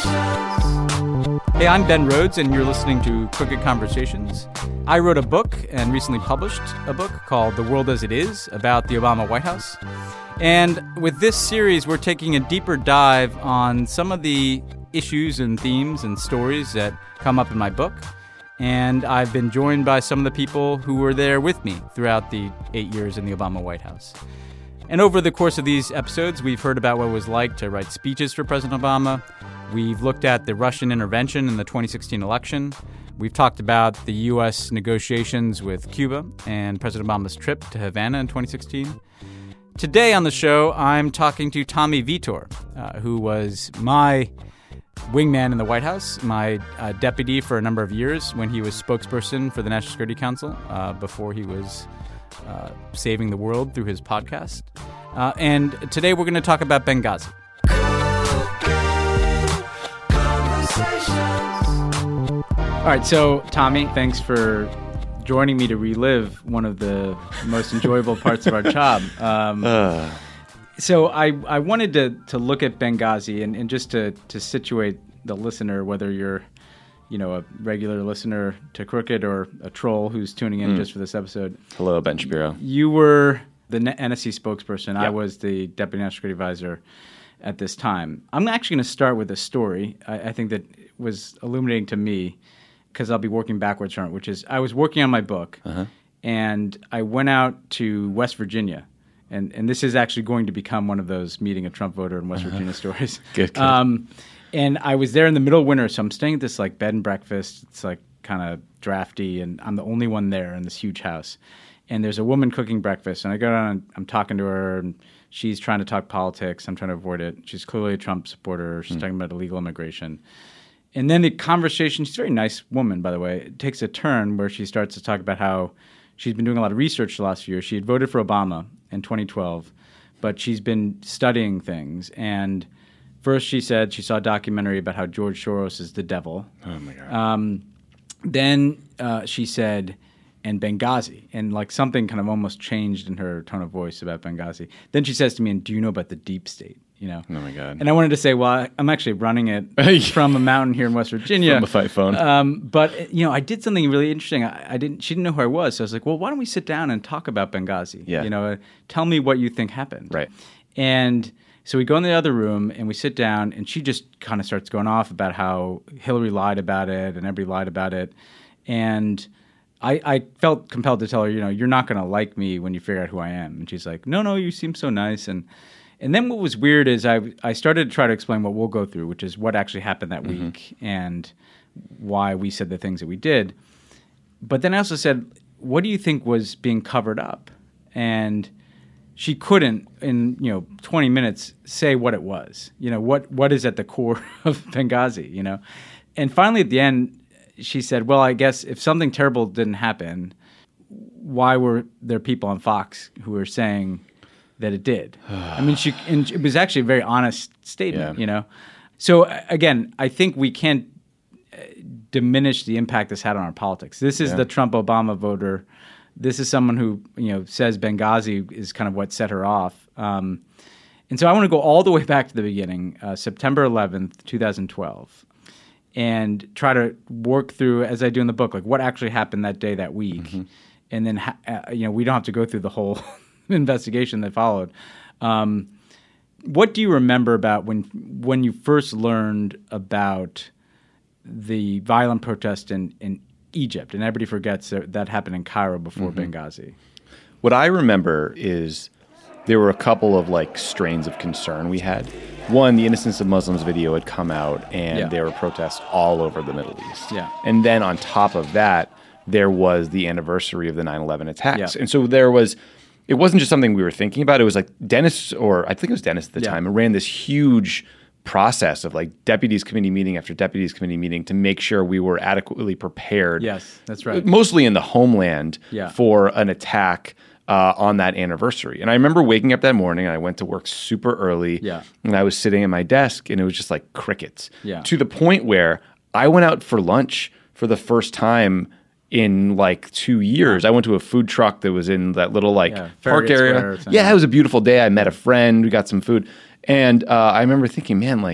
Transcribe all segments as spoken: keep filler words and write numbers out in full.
Hey, I'm Ben Rhodes, and you're listening to Crooked Conversations. I wrote a book and recently published a book called The World as It Is about the Obama White House. And with this series, we're taking a deeper dive on some of the issues and themes and stories that come up in my book. And I've been joined by some of the people who were there with me throughout the eight years in the Obama White House. And over the course of these episodes, we've heard about what it was like to write speeches for President Obama. We've looked at the Russian intervention in the twenty sixteen election. We've talked about the U S negotiations with Cuba and President Obama's trip to Havana in twenty sixteen. Today on the show, I'm talking to Tommy Vitor, uh, who was my wingman in the White House, my uh, deputy for a number of years when he was spokesperson for the National Security Council uh, before he was uh, saving the world through his podcast. Uh, and today we're going to talk about Benghazi. All right, so Tommy, thanks for joining me to relive one of the most enjoyable parts of our job. Um, uh. So I, I wanted to, to look at Benghazi and, and just to, to situate the listener, whether you're you know a regular listener to Crooked or a troll who's tuning in mm. just for this episode. Hello, Ben Shapiro. You were the N S C spokesperson. Yep. I was the Deputy National Security Advisor at this time. I'm actually going to start with a story I, I think that was illuminating to me, because I'll be working backwards from it, which is I was working on my book, uh-huh. and I went out to West Virginia. And and this is actually going to become one of those meeting a Trump voter in West uh-huh. Virginia stories. Good, good. Um, and I was there in the middle of winter, so I'm staying at this like bed and breakfast. It's like kind of drafty, and I'm the only one there in this huge house. And there's a woman cooking breakfast, and I go down and I'm talking to her, and she's trying to talk politics. I'm trying to avoid it. She's clearly a Trump supporter. She's mm. talking about illegal immigration. And then the conversation, she's a very nice woman, by the way, it takes a turn where she starts to talk about how she's been doing a lot of research the last few years. She had voted for Obama in twenty twelve, but she's been studying things. And first she said she saw a documentary about how George Soros is the devil. Oh, my God. Um, then uh, she said, and Benghazi. And like something kind of almost changed in her tone of voice about Benghazi. Then she says to me, and do you know about the deep state? You know? Oh, my God. And I wanted to say, well, I'm actually running it from a mountain here in West Virginia. From a fight phone. Um, but, you know, I did something really interesting. I, I didn't. She didn't know who I was. So I was like, well, why don't we sit down and talk about Benghazi? Yeah. You know, uh, tell me what you think happened. Right. And so we go in the other room and we sit down, and she just kind of starts going off about how Hillary lied about it and everybody lied about it. And I, I felt compelled to tell her, you know, you're not going to like me when you figure out who I am. And she's like, no, no, you seem so nice. And And then what was weird is I I started to try to explain what we'll go through, which is what actually happened that mm-hmm. week and why we said the things that we did. But then I also said, what do you think was being covered up? And she couldn't, in you know twenty minutes, say what it was. You know, what what is at the core of Benghazi, you know? And finally at the end, she said, well, I guess if something terrible didn't happen, why were there people on Fox who were saying that it did? I mean, she and it was actually a very honest statement, yeah. you know? So, again, I think we can't uh, diminish the impact this had on our politics. This is yeah. the Trump-Obama voter. This is someone who, you know, says Benghazi is kind of what set her off. Um, and so I want to go all the way back to the beginning, uh, September eleventh, twenty twelve, and try to work through, as I do in the book, like what actually happened that day, that week. Mm-hmm. And then, ha- uh, you know, we don't have to go through the whole investigation that followed. Um, what do you remember about when when you first learned about the violent protest in, in Egypt? And everybody forgets that that happened in Cairo before mm-hmm. Benghazi. What I remember is there were a couple of like strains of concern we had. One, the Innocence of Muslims video had come out, and yeah. there were protests all over the Middle East. Yeah. And then on top of that, there was the anniversary of the nine eleven attacks. Yeah. And so there was... It wasn't just something we were thinking about. It was like Dennis, or I think it was Dennis at the yeah. time, ran this huge process of like deputies committee meeting after deputies committee meeting to make sure we were adequately prepared. Yes, that's right. Mostly in the homeland yeah. for an attack uh, on that anniversary. And I remember waking up that morning, and I went to work super early, yeah. and I was sitting at my desk, and it was just like crickets. Yeah. To the point where I went out for lunch for the first time in like two years. I went to a food truck that was in that little like yeah, park area. Yeah, it was a beautiful day. I met a friend. We got some food. And uh, I remember thinking, man, like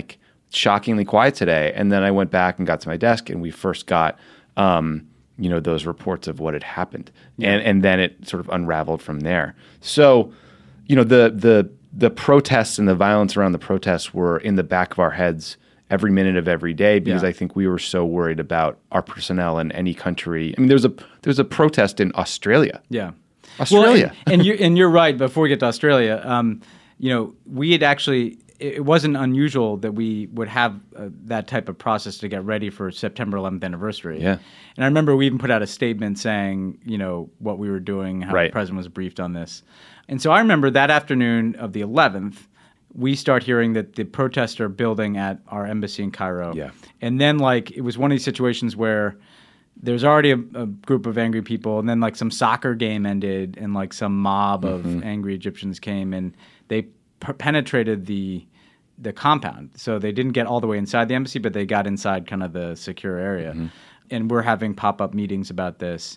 shockingly quiet today. And then I went back and got to my desk, and we first got, um, you know, those reports of what had happened, yeah. and and then it sort of unraveled from there. So, you know, the the the protests and the violence around the protests were in the back of our heads every minute of every day, because yeah. I think we were so worried about our personnel in any country. I mean, there was a there was a protest in Australia. Yeah, Australia, well, and, and you and you're right. Before we get to Australia, um, you know, we had actually. It wasn't unusual that we would have uh, that type of process to get ready for September eleventh anniversary. Yeah. And I remember we even put out a statement saying, you know, what we were doing, how right. the president was briefed on this. And so I remember that afternoon of the eleventh, we start hearing that the protests are building at our embassy in Cairo. Yeah. And then, like, it was one of these situations where there's already a, a group of angry people, and then, like, some soccer game ended, and, like, some mob mm-hmm. of angry Egyptians came, and they per- penetrated the the compound. So they didn't get all the way inside the embassy, but they got inside kind of the secure area. Mm-hmm. And we're having pop-up meetings about this.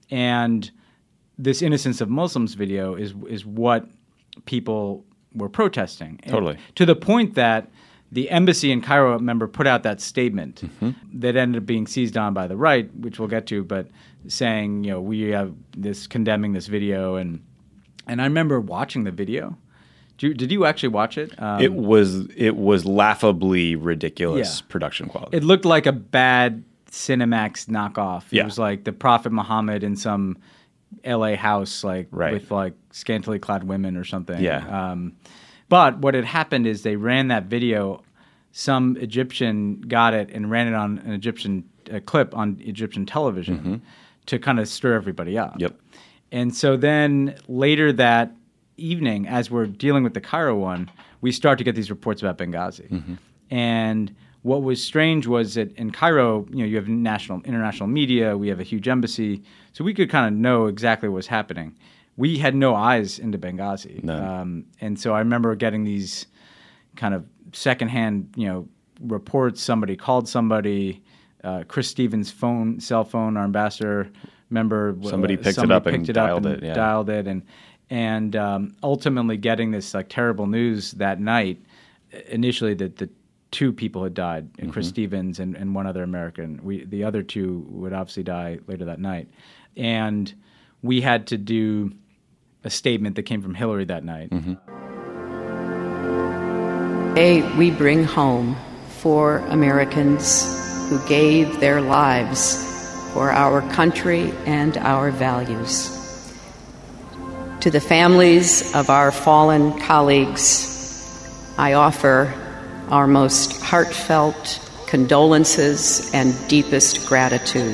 And this Innocence of Muslims video is is what people were protesting. Totally. And to the point that the embassy in Cairo, remember, put out that statement mm-hmm. that ended up being seized on by the right, which we'll get to, but saying, you know, we have this condemning this video. And and I remember watching the video. Did you, did you actually watch it? Um, it was it was laughably ridiculous yeah. production quality. It looked like a bad Cinemax knockoff. It yeah. was like the Prophet Muhammad in some L A house, like right. with like scantily clad women or something. Yeah. Um, but what had happened is they ran that video. Some Egyptian got it and ran it on an Egyptian a clip on Egyptian television mm-hmm. to kind of stir everybody up. Yep. And so then later that evening, as we're dealing with the Cairo one, we start to get these reports about Benghazi. Mm-hmm. And what was strange was that in Cairo, you know, you have national, international media, we have a huge embassy, so we could kind of know exactly what was happening. We had no eyes into Benghazi. No. Um, and so I remember getting these kind of secondhand, you know, reports. Somebody called somebody, uh, Chris Stevens' phone, cell phone, our ambassador, remember somebody uh, picked somebody it up picked and it dialed up it. and Yeah. Dialed it, and and um, ultimately getting this like terrible news that night. Initially, that the two people had died, mm-hmm. Chris Stevens and, and one other American. We the other two would obviously die later that night, and we had to do a statement that came from Hillary that night. Mm-hmm. Today we bring home four Americans who gave their lives for our country and our values. To the families of our fallen colleagues, I offer our most heartfelt condolences and deepest gratitude.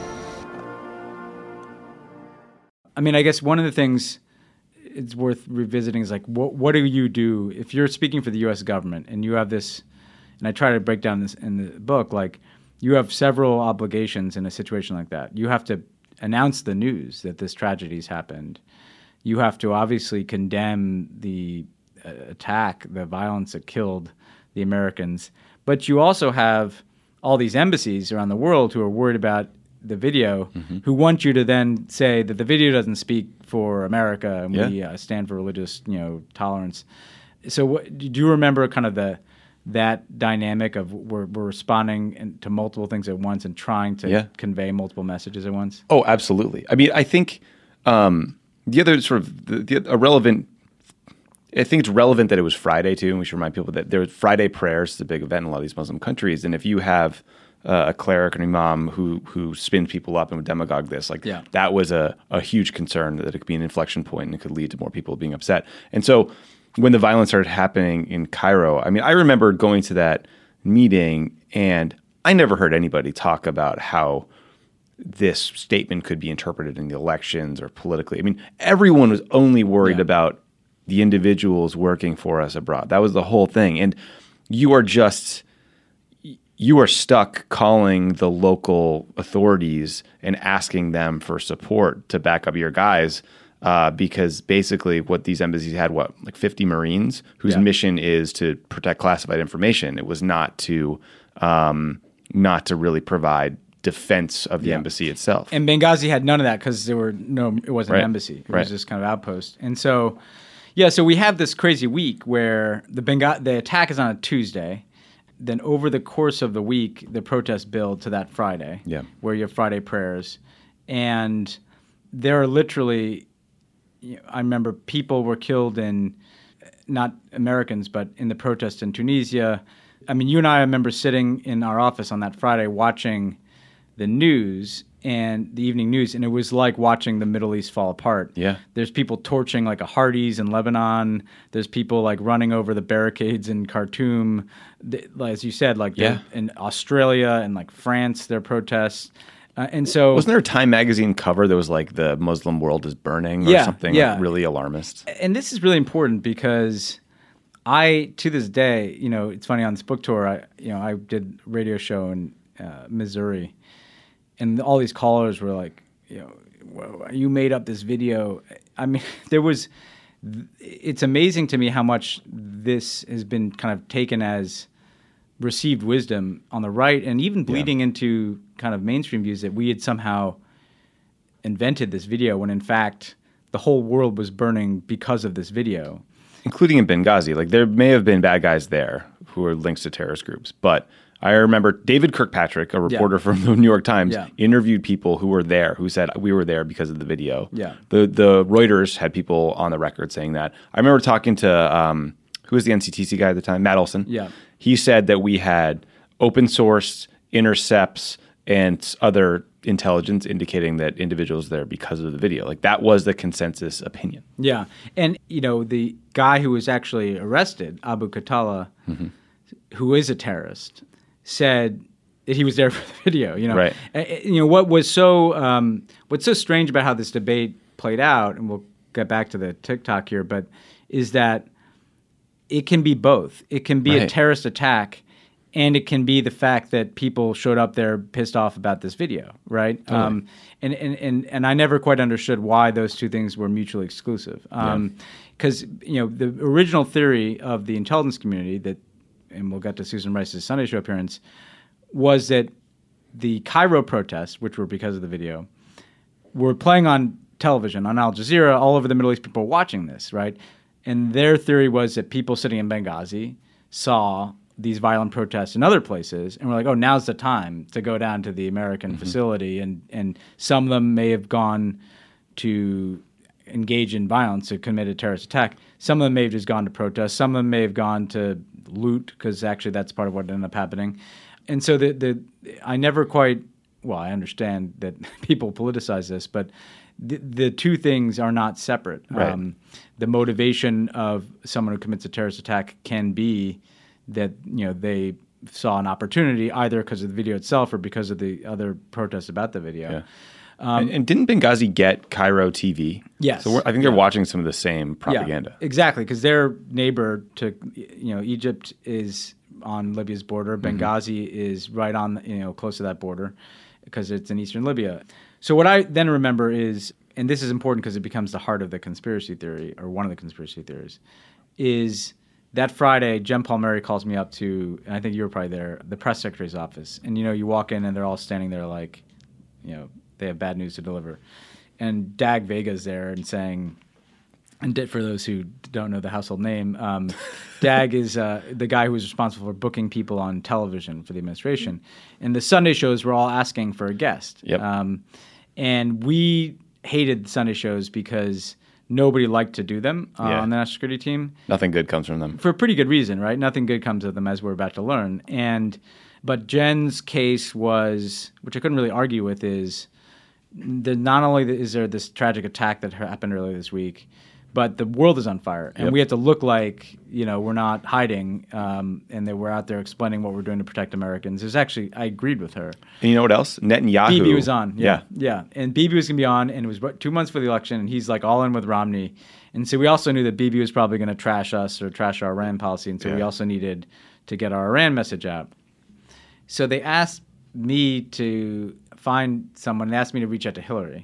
I mean, I guess one of the things it's worth revisiting is like, what, what do you do if you're speaking for the U S government and you have this, and I try to break down this in the book, like you have several obligations in a situation like that. You have to announce the news that this tragedy's happened. You have to obviously condemn the uh, attack, the violence that killed the Americans. But you also have all these embassies around the world who are worried about the video, mm-hmm. who want you to then say that the video doesn't speak for America and yeah. we uh, stand for religious, you know, tolerance. So what, do you remember kind of the that dynamic of we're, we're responding in, to multiple things at once and trying to yeah. convey multiple messages at once? Oh, absolutely. I mean, I think um, the other sort of the, the irrelevant. I think it's relevant that it was Friday too, and we should remind people that there Friday prayers is a big event in a lot of these Muslim countries, and if you have uh, a cleric or an imam who who spins people up and would demagogue this, like yeah. that was a, a huge concern that it could be an inflection point and it could lead to more people being upset. And so when the violence started happening in Cairo, I mean, I remember going to that meeting and I never heard anybody talk about how this statement could be interpreted in the elections or politically. I mean, everyone was only worried yeah. about the individuals working for us abroad. That was the whole thing. And you are just, you are stuck calling the local authorities and asking them for support to back up your guys uh, because basically what these embassies had, what, like fifty Marines whose yeah. mission is to protect classified information. It was not to, um, not to really provide defense of the yeah. embassy itself. And Benghazi had none of that because there were no, it wasn't right. an embassy. It right. was just kind of outpost. And so, yeah, so we have this crazy week where the Benghazi, the attack is on a Tuesday. then over the course of the week, the protests build to that Friday, yeah. where you have Friday prayers. And there are literally, you know, I remember people were killed in, not Americans, but in the protests in Tunisia. I mean, you and I, I remember sitting in our office on that Friday watching the news and the evening news, and it was like watching the Middle East fall apart. Yeah. There's people torching like a Hardee's in Lebanon. There's people like running over the barricades in Khartoum. The, as you said, like yeah. in Australia and like France, there are protests. Uh, and so wasn't there a Time magazine cover that was like the Muslim world is burning or yeah, something yeah. like really alarmist? And this is really important because I, to this day, you know, it's funny on this book tour, I, you know, I did a radio show in uh, Missouri. And all these callers were like, you know, well, you made up this video. I mean, there was, it's amazing to me how much this has been kind of taken as received wisdom on the right and even bleeding yeah. into kind of mainstream views that we had somehow invented this video when in fact the whole world was burning because of this video. Including in Benghazi. Like there may have been bad guys there who are links to terrorist groups, but I remember David Kirkpatrick, a reporter yeah. from the New York Times, yeah. interviewed people who were there, who said, we were there because of the video. Yeah. The the Reuters had people on the record saying that. I remember talking to, um, who was the N C T C guy at the time? Matt Olson. Yeah. He said that we had open source intercepts and other intelligence indicating that individuals there because of the video. Like that was the consensus opinion. Yeah. And, you know, the guy who was actually arrested, Abu Khatallah, mm-hmm. who is a terrorist, said that he was there for the video. You know, right. uh, you know what was so um, what's so strange about how this debate played out, and we'll get back to the TikTok here, but is that it can be both. It can be right. a terrorist attack, and it can be the fact that people showed up there pissed off about this video, right? Totally. Um, and, and and and I never quite understood why those two things were mutually exclusive. Um, because yeah. you know the original theory of the intelligence community that. And we'll get to Susan Rice's Sunday Show appearance, was that the Cairo protests, which were because of the video, were playing on television, on Al Jazeera, all over the Middle East, people watching this, right? And their theory was that people sitting in Benghazi saw these violent protests in other places and were like, oh, now's the time to go down to the American mm-hmm. facility. And, and some of them may have gone to engage in violence, to commit a terrorist attack. Some of them may have just gone to protest. Some of them may have gone to loot, because actually that's part of what ended up happening. And so the the I never quite, well, I understand that people politicize this, but the, the two things are not separate. Right. Um, the motivation of someone who commits a terrorist attack can be that, you know, they saw an opportunity either because of the video itself or because of the other protests about the video. Yeah. Um, and, and didn't Benghazi get Cairo T V? Yes. So we're, I think they're yeah. watching some of the same propaganda. Yeah, exactly, because their neighbor to, you know, Egypt is on Libya's border. Benghazi mm-hmm. is right on, you know, close to that border because it's in eastern Libya. So what I then remember is, and this is important because it becomes the heart of the conspiracy theory, or one of the conspiracy theories, is that Friday, Jen Palmieri calls me up to, and I think you were probably there, the press secretary's office. And, you know, you walk in and they're all standing there like, you know, they have bad news to deliver. And Dag Vega's there and saying, and for those who don't know the household name, um, Dag is uh, the guy who was responsible for booking people on television for the administration. And the Sunday shows were all asking for a guest. Yep. Um, and we hated Sunday shows because nobody liked to do them uh, yeah. on the national security team. Nothing good comes from them. For a pretty good reason, right? Nothing good comes of them, as we're about to learn. And but Jen's case was, which I couldn't really argue with, is the, not only is there this tragic attack that happened earlier this week, but the world is on fire, and yep. we have to look like, you know, we're not hiding, um, and that we're out there explaining what we're doing to protect Americans. There's actually, I agreed with her. And you know what else? Netanyahu. Bibi was on. Yeah. Yeah. yeah. And Bibi was going to be on, and it was two months for the election, and he's like all in with Romney. And so we also knew that Bibi was probably going to trash us or trash our Iran policy, and so yeah. we also needed to get our Iran message out. So they asked me to find someone, they asked me to reach out to Hillary.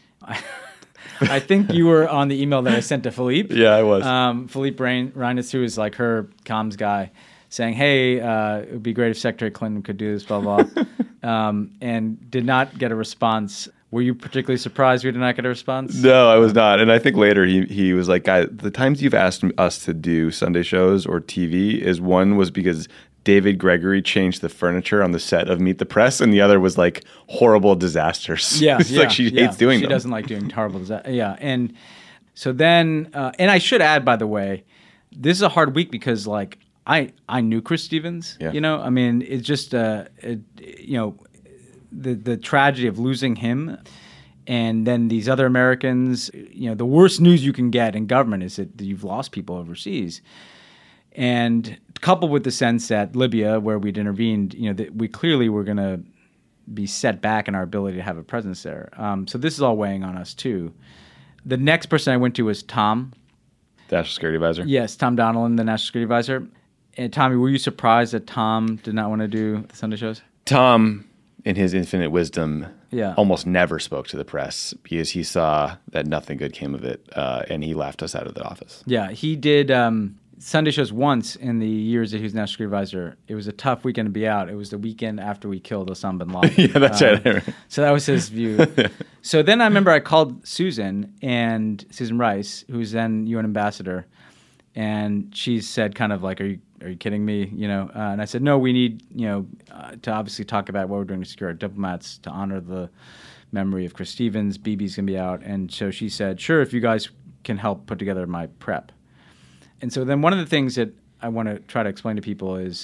I think you were on the email that I sent to Philippe. Yeah, I was. Um, Philippe Reines, who is like her comms guy, saying, hey, uh, it would be great if Secretary Clinton could do this, blah, blah, blah. um, and did not get a response. Were you particularly surprised we did not get a response? No, I was not. And I think later he he was like, guys, the times you've asked us to do Sunday shows or T V is one was because David Gregory changed the furniture on the set of Meet the Press, and the other was like horrible disasters. Yeah, it's yeah, like she yeah. hates doing she them. She doesn't like doing horrible disasters. Yeah, and so then, uh, and I should add, by the way, this is a hard week because like I I knew Chris Stevens. Yeah. You know, I mean, it's just uh, it, you know, the the tragedy of losing him. And then these other Americans, you know, the worst news you can get in government is that you've lost people overseas. And coupled with the sense that Libya, where we'd intervened, you know, that we clearly were going to be set back in our ability to have a presence there. Um, so this is all weighing on us too. The next person I went to was Tom. The National Security Advisor? Yes, Tom Donilon, the National Security Advisor. And Tommy, were you surprised that Tom did not want to do the Sunday shows? Tom, in his infinite wisdom, yeah. almost never spoke to the press because he saw that nothing good came of it, uh, and he laughed us out of the office. Yeah, he did um, Sunday shows once in the years that he was National Security Advisor. It was a tough weekend to be out. It was the weekend after we killed Osama bin Laden. Yeah, that's um, right. So that was his view. So then I remember I called Susan, and Susan Rice, who's then U N ambassador, and she said kind of like, are you Are you kidding me? You know, uh, and I said, no, we need, you know, uh, to obviously talk about what we're doing to secure our diplomats, to honor the memory of Chris Stevens. B B's going to be out. And so she said, sure, if you guys can help put together my prep. And so then one of the things that I want to try to explain to people is,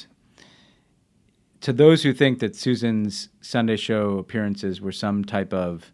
to those who think that Susan's Sunday show appearances were some type of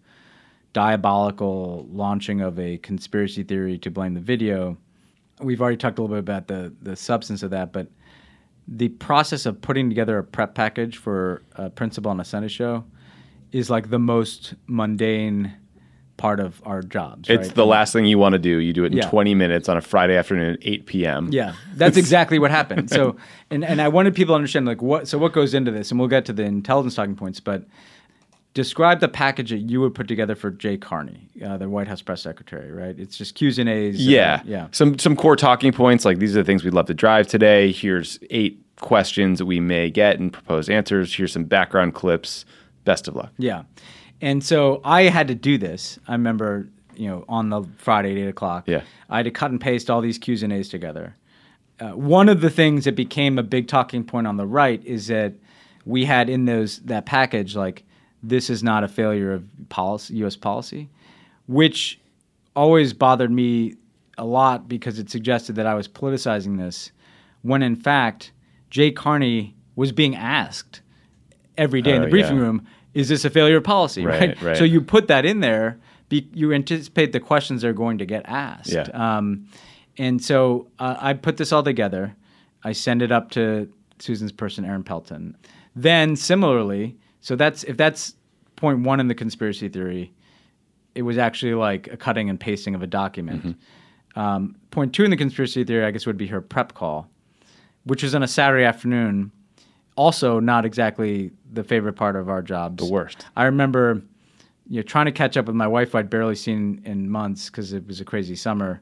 diabolical launching of a conspiracy theory to blame the video, we've already talked a little bit about the, the substance of that, but the process of putting together a prep package for a principal on a Sunday show is like the most mundane part of our jobs. It's right? the last thing you want to do. You do it in Yeah. twenty minutes on a Friday afternoon at eight p.m. Yeah, that's exactly what happened. So, and, and I wanted people to understand like what, so what goes into this, and we'll get to the intelligence talking points, but describe the package that you would put together for Jay Carney, uh, the White House press secretary, right? It's just Q's and A's. Yeah. And, yeah. Some some core talking points, like these are the things we'd love to drive today. Here's eight questions that we may get and proposed answers. Here's some background clips. Best of luck. Yeah. And so I had to do this. I remember, you know, on the Friday at eight o'clock. Yeah. I had to cut and paste all these Q's and A's together. Uh, one of the things that became a big talking point on the right is that we had in those that package, like, this is not a failure of policy, U S policy, which always bothered me a lot because it suggested that I was politicizing this, when in fact, Jay Carney was being asked every day in Oh, the briefing yeah. room, is this a failure of policy? Right, Right. right. So you put that in there, be, you anticipate the questions they're going to get asked. Yeah. Um, and so uh, I put this all together. I send it up to Susan's person, Aaron Pelton. Then similarly, so that's if that's point one in the conspiracy theory, it was actually like a cutting and pasting of a document. Mm-hmm. Um, point two in the conspiracy theory, I guess, would be her prep call, which was on a Saturday afternoon. Also, not exactly the favorite part of our jobs. The worst. I remember, you know, trying to catch up with my wife, who I'd barely seen in months because it was a crazy summer,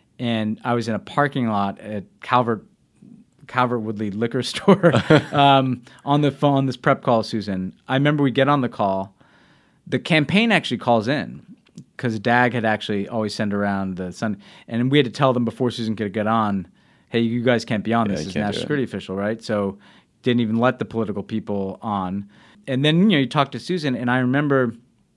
and I was in a parking lot at Calvert Calvert Woodley liquor store um, on the phone. This prep call, Susan. I remember we get on the call. The campaign actually calls in because D A G had actually always sent around the Sun, and we had to tell them before Susan could get on, hey, you guys can't be on Yeah, this you as a can't do national it. security official, right? So didn't even let the political people on. And then, you know, you talk to Susan, and I remember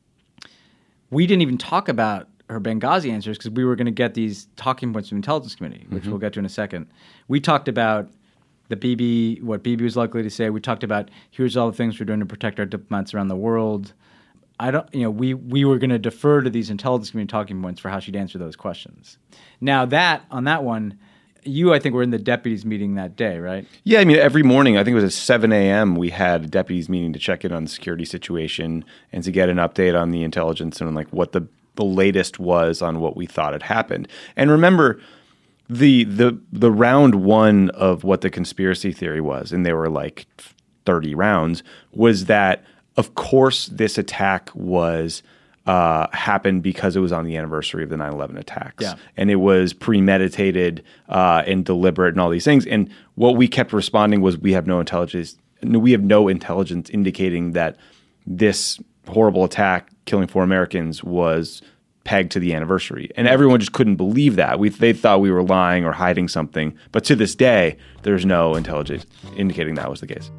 we didn't even talk about her Benghazi answers because we were going to get these talking points from the Intelligence Committee, which Mm-hmm. we'll get to in a second. We talked about the B B, what B B was likely to say. We talked about here's all the things we're doing to protect our diplomats around the world. I don't, you know, we we were going to defer to these Intelligence Committee talking points for how she'd answer those questions. Now that on that one, you I think were in the deputies meeting that day, right? Yeah, I mean, every morning, I think it was at seven a.m., we had a deputies meeting to check in on the security situation and to get an update on the intelligence and like what the, the latest was on what we thought had happened. And remember, the the the round one of what the conspiracy theory was, and there were like thirty rounds, was that, of course, this attack was uh, happened because it was on the anniversary of the nine eleven attacks. Yeah. And it was premeditated uh, and deliberate and all these things. And what we kept responding was, we have no intelligence. We have no intelligence indicating that this horrible attack killing four Americans was pegged to the anniversary. And everyone just couldn't believe that. We They thought we were lying or hiding something. But to this day, there's no intelligence indicating that was the case.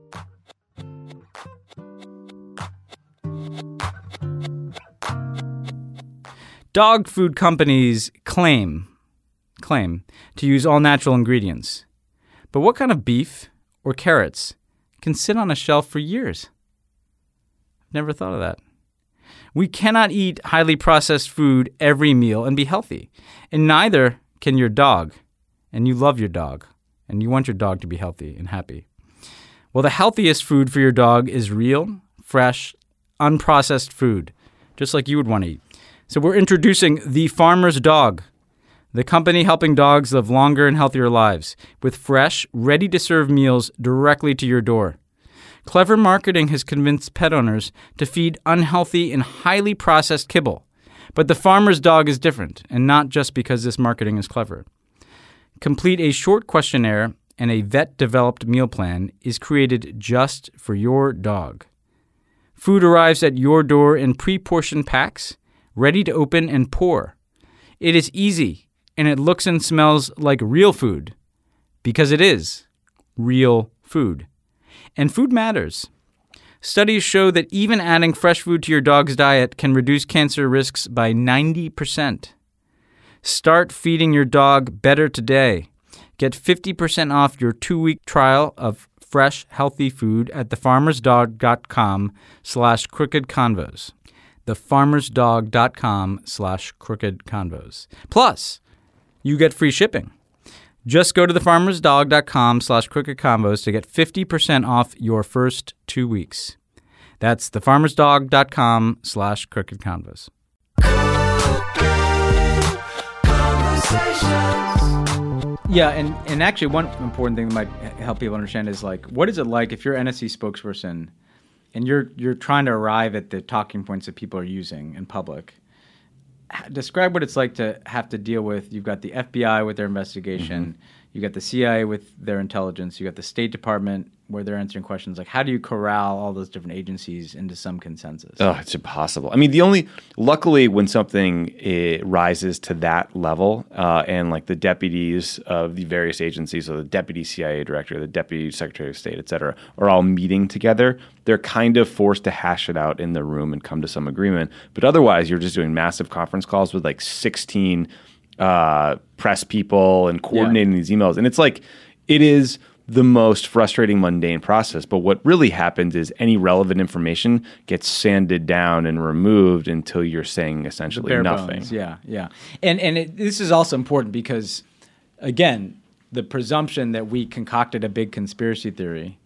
Dog food companies claim, claim to use all natural ingredients. But what kind of beef or carrots can sit on a shelf for years? I've never thought of that. We cannot eat highly processed food every meal and be healthy. And neither can your dog. And you love your dog. And you want your dog to be healthy and happy. Well, the healthiest food for your dog is real, fresh, unprocessed food, just like you would want to eat. So we're introducing The Farmer's Dog, the company helping dogs live longer and healthier lives with fresh, ready-to-serve meals directly to your door. Clever marketing has convinced pet owners to feed unhealthy and highly processed kibble. But The Farmer's Dog is different, and not just because this marketing is clever. Complete a short questionnaire and a vet-developed meal plan is created just for your dog. Food arrives at your door in pre-portioned packs, ready to open and pour. It is easy, and it looks and smells like real food, because it is real food. And food matters. Studies show that even adding fresh food to your dog's diet can reduce cancer risks by ninety percent. Start feeding your dog better today. Get fifty percent off your two-week trial of fresh, healthy food at thefarmersdog.com slash crooked convos. thefarmersdog.com slash crooked convos. Plus, you get free shipping. Just go to thefarmersdog.com slash crooked convos to get fifty percent off your first two weeks. That's thefarmersdog.com slash crooked convos. Yeah, and, and actually one important thing that might help people understand is like, what is it like if you're an N S C spokesperson and you're you're trying to arrive at the talking points that people are using in public? Describe what it's like to have to deal with, you've got the F B I with their investigation, mm-hmm. you've got the C I A with their intelligence, you've got the State Department where they're answering questions. Like, how do you corral all those different agencies into some consensus? Oh, it's impossible. I mean, the only, luckily when something it rises to that level uh, and like the deputies of the various agencies, so the deputy C I A director, the deputy secretary of state, et cetera, are all meeting together, they're kind of forced to hash it out in the room and come to some agreement. But otherwise, you're just doing massive conference calls with like sixteen uh, press people and coordinating yeah. these emails. And it's like, it is the most frustrating, mundane process. But what really happens is any relevant information gets sanded down and removed until you're saying essentially nothing. Bones. Yeah, yeah. And and it, this is also important because, again, the presumption that we concocted a big conspiracy theory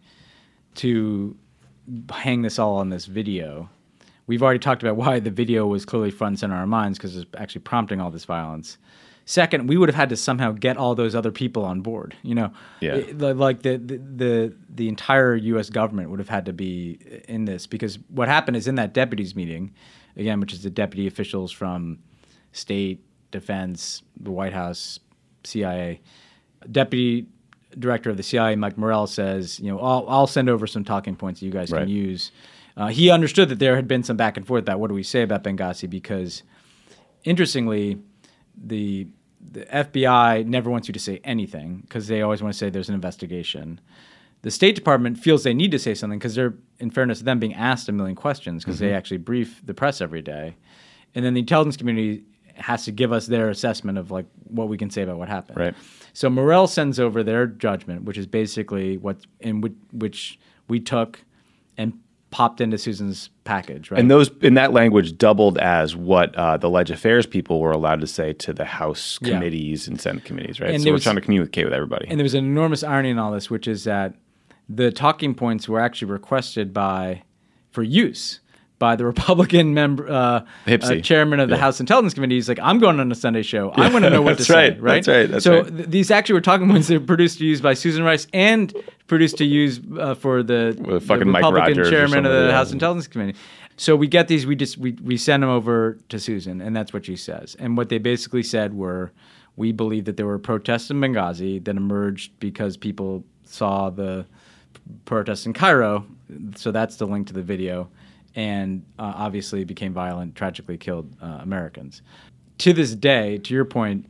to hang this all on this video. We've already talked about why the video was clearly front and center in our minds because it's actually prompting all this violence. Second, we would have had to somehow get all those other people on board. You know, yeah. it, like the, the the the entire U S government would have had to be in this because what happened is in that deputies meeting, again, which is the deputy officials from state, defense, the White House, C I A, deputy director of the C I A, Mike Morrell, says, you know, I'll, I'll send over some talking points that you guys right. can use. Uh, he understood that there had been some back and forth about what do we say about Benghazi because, interestingly, the the F B I never wants you to say anything because they always want to say there's an investigation. The State Department feels they need to say something because they're, in fairness to them, being asked a million questions because mm-hmm. they actually brief the press every day. And then the intelligence community has to give us their assessment of like what we can say about what happened. Right. So Morrell sends over their judgment, which is basically what in which, which we took and popped into Susan's package, right? And those in that language doubled as what uh, the Leg Affairs people were allowed to say to the House committees yeah. and Senate committees, right? And so we're was, trying to communicate with everybody. And there was an enormous irony in all this, which is that the talking points were actually requested by for use by the Republican member, uh, uh, chairman of the yeah. House Intelligence Committee. He's like, I'm going on a Sunday show. I want to know what to say, right. right? That's right. That's so right. Th- these actually were talking points that were produced to use by Susan Rice and produced to use uh, for the, well, the fucking Republican Mike chairman of the yeah. House Intelligence Committee. So we get these, we just we, we send them over to Susan, and that's what she says. And what they basically said were, we believe that there were protests in Benghazi that emerged because people saw the protests in Cairo. So that's the link to the video. and uh, obviously became violent, tragically killed uh, Americans. To this day, to your point,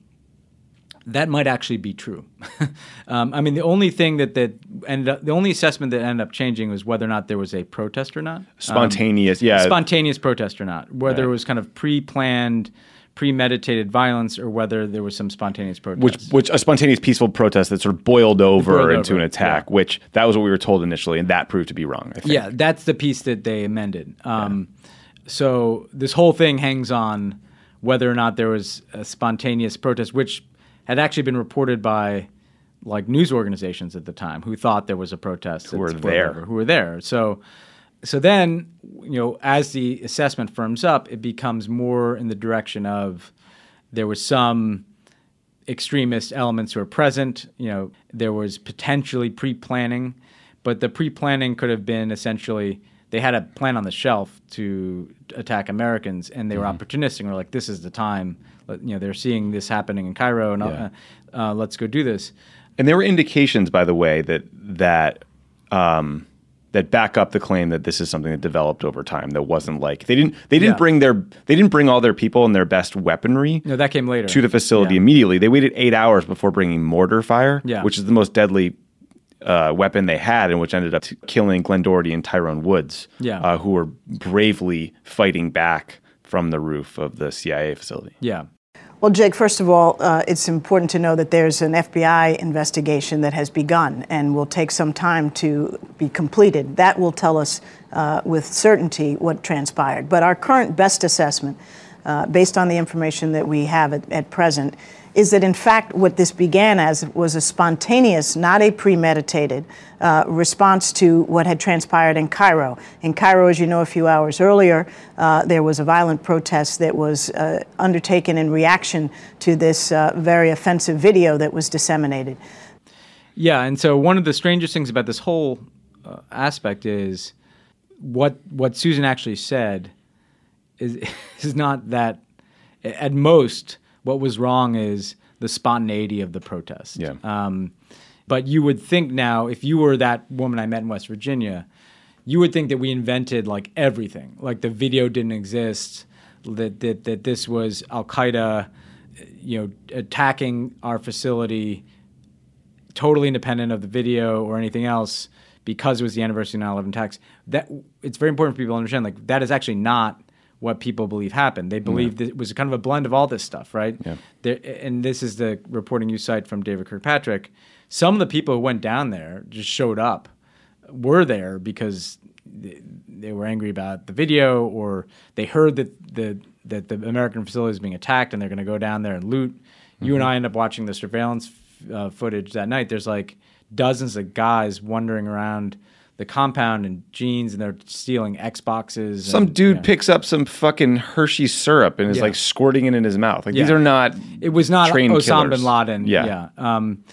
that might actually be true. um, I mean, the only thing that, that ended up, the only assessment that ended up changing was whether or not there was a protest or not. Spontaneous, um, yeah. Spontaneous protest or not. Whether right. it was kind of pre-planned, premeditated violence, or whether there was some spontaneous protest. Which, which a spontaneous peuseful protest that sort of boiled over boiled into over, an attack, yeah. which that was what we were told initially, and that proved to be wrong, I think. Yeah, that's the piece that they amended. Um, yeah. So this whole thing hangs on whether or not there was a spontaneous protest, which had actually been reported by like news organizations at the time who thought there was a protest. Who were there. Who were there. So so then, you know, as the assessment firms up, it becomes more in the direction of there was some extremist elements who were present. You know, there was potentially pre-planning, but the pre-planning could have been essentially they had a plan on the shelf to attack Americans, and they were mm-hmm. opportunistic. They're like, this is the time. You know, they're seeing this happening in Cairo, and yeah. uh, uh, let's go do this. And there were indications, by the way, that that um, that back up the claim that this is something that developed over time. That wasn't like they didn't they didn't yeah. bring their they didn't bring all their people and their best weaponry. No, that came later to the facility yeah. immediately. They waited eight hours before bringing mortar fire, yeah. which is the most deadly uh, weapon they had, and which ended up t- killing Glenn Doherty and Tyrone Woods, yeah. uh, who were bravely fighting back from the roof of the C I A facility. Yeah. Well, Jake, first of all, uh, it's important to know that there's an F B I investigation that has begun and will take some time to be completed. That will tell us uh, with certainty what transpired. But our current best assessment, uh, based on the information that we have at, at present, is that, in fact, what this began as was a spontaneous, not a premeditated, uh, response to what had transpired in Cairo. In Cairo, as you know, a few hours earlier, uh, there was a violent protest that was uh, undertaken in reaction to this uh, very offensive video that was disseminated. Yeah, and so one of the strangest things about this whole uh, aspect is what what Susan actually said is is not that, at most, what was wrong is the spontaneity of the protest. Yeah. Um, but you would think now, if you were that woman I met in West Virginia, you would think that we invented like everything, like the video didn't exist, that that, that this was Al-Qaeda, you know, attacking our facility, totally independent of the video or anything else, because it was the anniversary of nine eleven attacks. That it's very important for people to understand. Like that is actually not what people believe happened. They believe yeah. that it was kind of a blend of all this stuff, right? Yeah. There, and this is the reporting you cite from David Kirkpatrick. Some of the people who went down there just showed up, were there because they, they were angry about the video, or they heard that the that the American facility is being attacked and they're going to go down there and loot. Mm-hmm. You and I end up watching the surveillance uh, footage that night. There's like dozens of guys wandering around the compound in jeans, and they're stealing Xboxes. Some and, dude yeah. picks up some fucking Hershey syrup and is yeah. like squirting it in his mouth. Like yeah. these are not It was not trained Osama killers. bin Laden. Yeah. yeah. Um,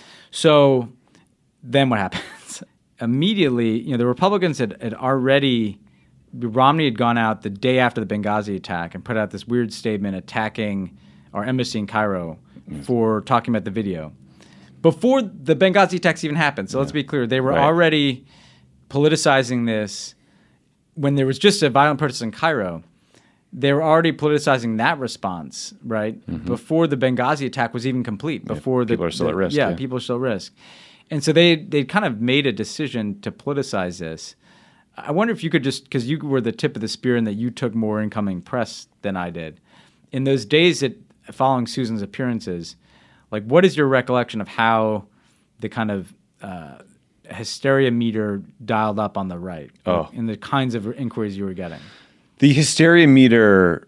so then what happens? Immediately, you know, the Republicans had, had already, Romney had gone out the day after the Benghazi attack and put out this weird statement attacking our embassy in Cairo mm. for talking about the video. Before the Benghazi attacks even happened. So yeah. let's be clear. They were right. already politicizing this when there was just a violent protest in Cairo. They were already politicizing that response, right? Mm-hmm. Before the Benghazi attack was even complete. Before yeah, people the, are still the, at risk. Yeah, yeah, people are still at risk. And so they they kind of made a decision to politicize this. I wonder if you could just, because you were the tip of the spear and that you took more incoming press than I did. In those days that following Susan's appearances, like what is your recollection of how the kind of uh, hysteria meter dialed up on the right, oh. like, and the kinds of inquiries you were getting? The hysteria meter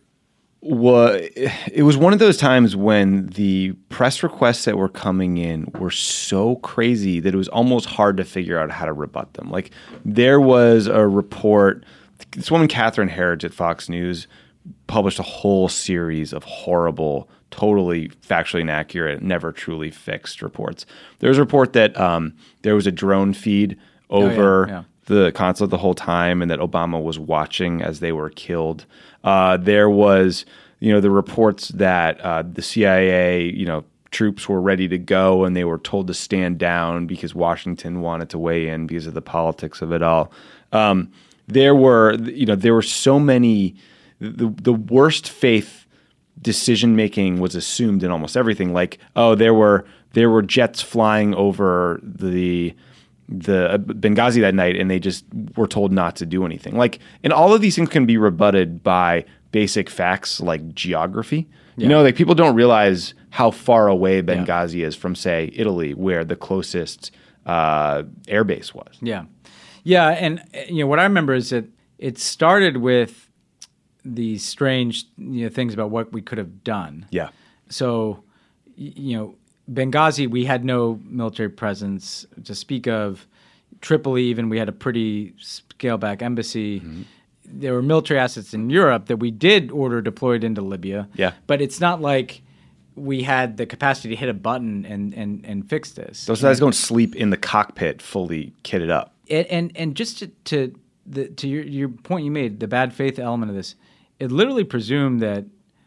was, it was one of those times when the press requests that were coming in were so crazy that it was almost hard to figure out how to rebut them. Like there was a report, this woman, Catherine Herridge at Fox News, published a whole series of horrible, totally factually inaccurate, never truly fixed reports. There was a report that um, there was a drone feed over oh, yeah, yeah. the consulate the whole time and that Obama was watching as they were killed. Uh, there was, you know, the reports that uh, the C I A, you know, troops were ready to go and they were told to stand down because Washington wanted to weigh in because of the politics of it all. Um, there were, you know, there were so many, the, the worst faith decision making was assumed in almost everything. Like, oh, there were there were jets flying over the the Benghazi that night, and they just were told not to do anything. Like, and all of these things can be rebutted by basic facts like geography. Yeah. You know, like people don't realize how far away Benghazi yeah. is from, say, Italy, where the closest uh, air base was. Yeah, yeah, and you know what I remember is that it started with these strange you know things about what we could have done. Yeah. So, you know, Benghazi, we had no military presence to speak of. Tripoli, even we had a pretty scale-back embassy. Mm-hmm. There were military assets in Europe that we did order deployed into Libya. Yeah. But it's not like we had the capacity to hit a button and and, and fix this. Those guys don't sleep in the cockpit fully kitted up. And and, and just to to, the, to your, your point you made, the bad faith element of this, it literally presumed that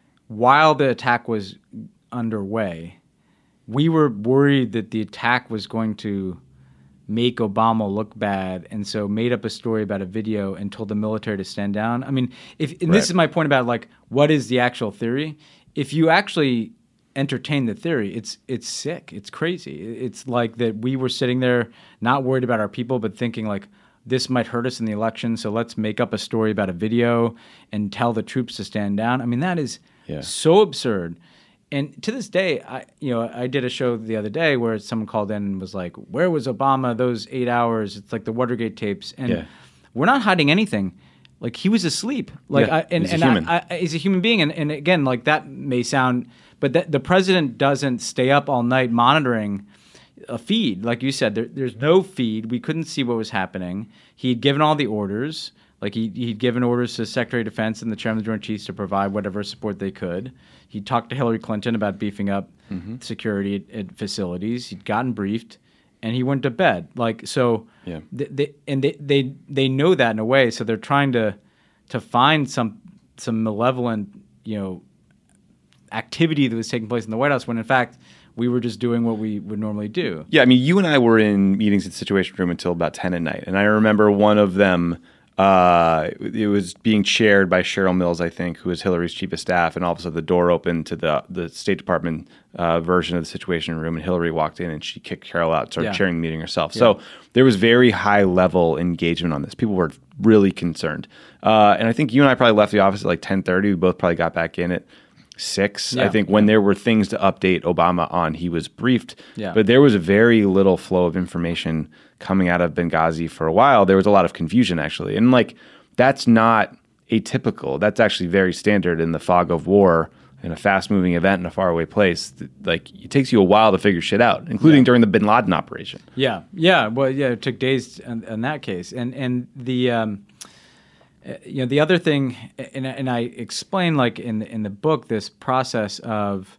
while the attack was underway, we were worried that the attack was going to make Obama look bad, and so made up a story about a video and told the military to stand down. I mean, if and right. this is my point about like what is the actual theory. If you actually entertain the theory, it's it's sick, it's crazy. It's like that we were sitting there not worried about our people, but thinking like this might hurt us in the election, so let's make up a story about a video and tell the troops to stand down. I mean, that is yeah. so absurd. And to this day, I you know I did a show the other day where someone called in and was like, "Where was Obama those eight hours?" It's like the Watergate tapes, and yeah. we're not hiding anything. Like he was asleep. Like yeah, I, and he's and a human. I, I, he's a human being, and, and again, like that may sound, but that, the president doesn't stay up all night monitoring a feed, like you said. There, there's no feed. We couldn't see what was happening. He'd given all the orders. Like he, he'd given orders to the Secretary of Defense and the Chairman of the Joint Chiefs to provide whatever support they could. He talked to Hillary Clinton about beefing up mm-hmm. security at, at facilities. He'd gotten briefed, and he went to bed. Like so, yeah. They, they, and they, they they know that in a way. So they're trying to to find some some malevolent you know activity that was taking place in the White House when in fact we were just doing what we would normally do. Yeah, I mean, you and I were in meetings at the Situation Room until about ten at night, and I remember one of them. Uh, it was being chaired by Cheryl Mills, I think, who is Hillary's chief of staff, and all of a sudden the door opened to the the State Department uh, version of the Situation Room, and Hillary walked in and she kicked Carol out, and started yeah. chairing the meeting herself. Yeah. So there was very high level engagement on this. People were really concerned, uh, and I think you and I probably left the office at like ten thirty. We both probably got back in at six. Yeah. I think when there were things to update Obama on, he was briefed, yeah. but there was a very little flow of information coming out of Benghazi for a while. There was a lot of confusion actually, and like. That's not atypical. That's actually very standard in the fog of war, in a fast-moving event in a faraway place. Like it takes you a while to figure shit out, including yeah. during the Bin Laden operation. Yeah, yeah. Well, yeah, it took days in, in that case, and and the um, you know the other thing, and and I explain like in the, in the book this process of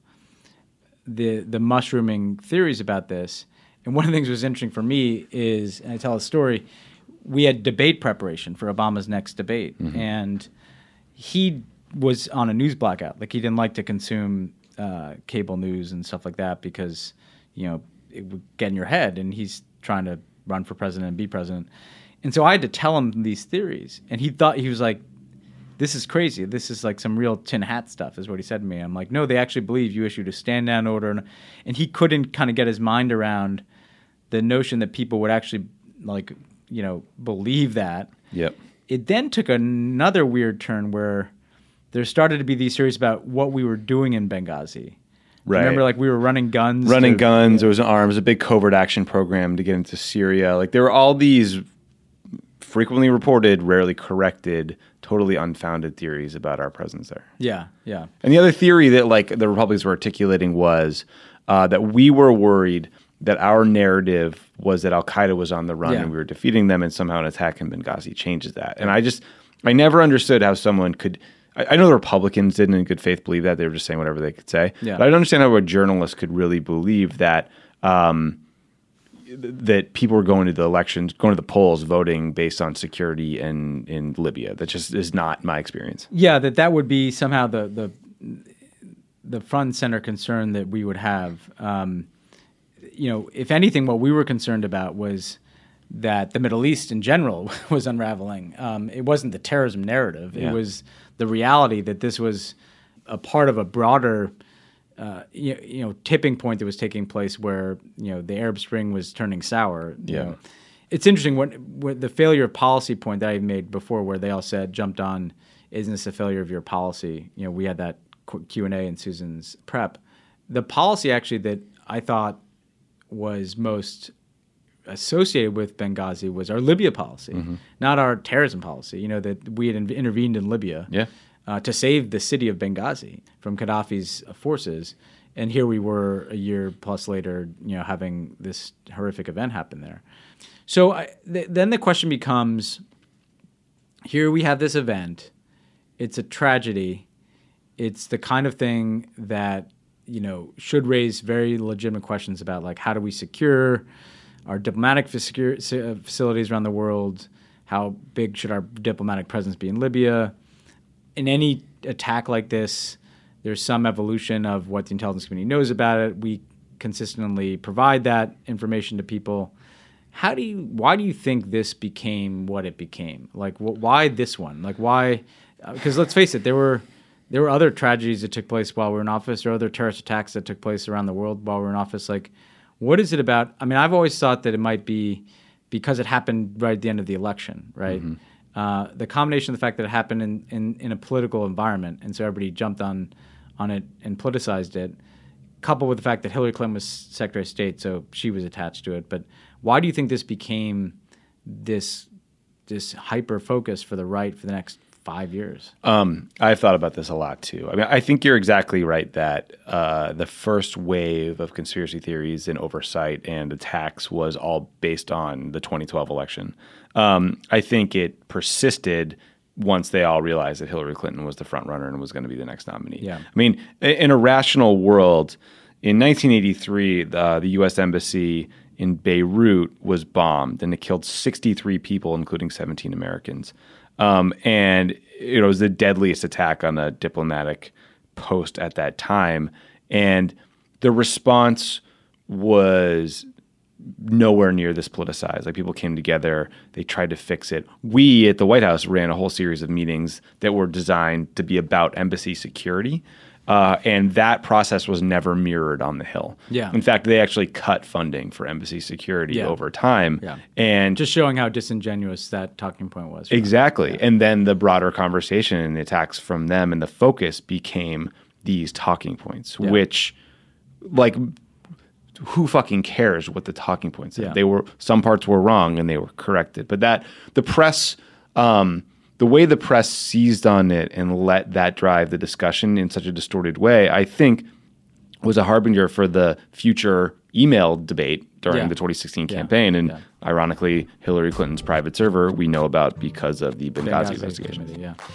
the the mushrooming theories about this, and one of the things that was interesting for me is, and I tell a story. We had debate preparation for Obama's next debate, mm-hmm. and he was on a news blackout. Like he didn't like to consume uh, cable news and stuff like that because, you know, it would get in your head. And he's trying to run for president and be president, and so I had to tell him these theories, and he thought he was like, "This is crazy. This is like some real tin hat stuff," is what he said to me. I'm like, "No, they actually believe you issued a stand down order," and, and he couldn't kind of get his mind around the notion that people would actually like. you know, believe that. Yep. It then took another weird turn where there started to be these theories about what we were doing in Benghazi. Right. Remember, like we were running guns. Running to, guns. Yeah. There was an arms, a big covert action program to get into Syria. Like there were all these frequently reported, rarely corrected, totally unfounded theories about our presence there. Yeah, yeah. And the other theory that like the Republicans were articulating was uh, that we were worried that our narrative was that Al-Qaeda was on the run yeah. and we were defeating them, and somehow an attack in Benghazi changes that. And I just, I never understood how someone could, I, I know the Republicans didn't in good faith believe that. They were just saying whatever they could say. Yeah. But I don't understand how a journalist could really believe that um, that people were going to the elections, going to the polls, voting based on security in, in Libya. That just is not my experience. Yeah, that that would be somehow the the, the front and center concern that we would have. Um, You know, if anything, what we were concerned about was that the Middle East in general was unraveling. Um, it wasn't the terrorism narrative. Yeah. It was the reality that this was a part of a broader uh, you, you know, tipping point that was taking place where, you know, the Arab Spring was turning sour. You Yeah. know. It's interesting when, when the failure of policy point that I made before where they all said, jumped on, isn't this a failure of your policy? You know, we had that Q and A in Susan's prep. The policy actually that I thought was most associated with Benghazi was our Libya policy, mm-hmm. not our terrorism policy. You know, that we had in- intervened in Libya yeah. uh, to save the city of Benghazi from Gaddafi's forces. And here we were a year plus later, you know, having this horrific event happen there. So I, th- then the question becomes, here we have this event. It's a tragedy. It's the kind of thing that, you know, should raise very legitimate questions about, like, how do we secure our diplomatic facilities around the world? How big should our diplomatic presence be in Libya? In any attack like this, there's some evolution of what the intelligence community knows about it. We consistently provide that information to people. How do you? Why do you think this became what it became? Like, wh- why this one? Like, why? Because uh, let's face it, there were there were other tragedies that took place while we were in office. There were other terrorist attacks that took place around the world while we were in office. Like, what is it about? I mean, I've always thought that it might be because it happened right at the end of the election, right? Mm-hmm. Uh, the combination of the fact that it happened in, in, in a political environment, and so everybody jumped on on it and politicized it, coupled with the fact that Hillary Clinton was Secretary of State, so she was attached to it. But why do you think this became this this hyper focus for the right for the next five years? Um, I've thought about this a lot too. I mean, I think you're exactly right that uh, the first wave of conspiracy theories and oversight and attacks was all based on the twenty twelve election. Um, I think it persisted once they all realized that Hillary Clinton was the front runner and was going to be the next nominee. Yeah. I mean, in a rational world, in nineteen eighty-three, uh, the U S Embassy in Beirut was bombed, and it killed sixty-three people, including seventeen Americans. Um, and it was the deadliest attack on a diplomatic post at that time. And the response was nowhere near this politicized. Like, people came together, they tried to fix it. We at the White House ran a whole series of meetings that were designed to be about embassy security. Uh, and that process was never mirrored on the Hill. Yeah. In fact, they actually cut funding for embassy security yeah. over time. Yeah. And just showing how disingenuous that talking point was. Exactly. Yeah. And then the broader conversation and the attacks from them and the focus became these talking points, yeah. which, like, who fucking cares what the talking points said? Yeah. They were, some parts were wrong and they were corrected. But that, the press, um, the way the press seized on it and let that drive the discussion in such a distorted way, I think was a harbinger for the future email debate during yeah. the twenty sixteen yeah. campaign. And yeah. ironically, Hillary Clinton's private server we know about because of the Benghazi, Benghazi investigation. Committee, yeah.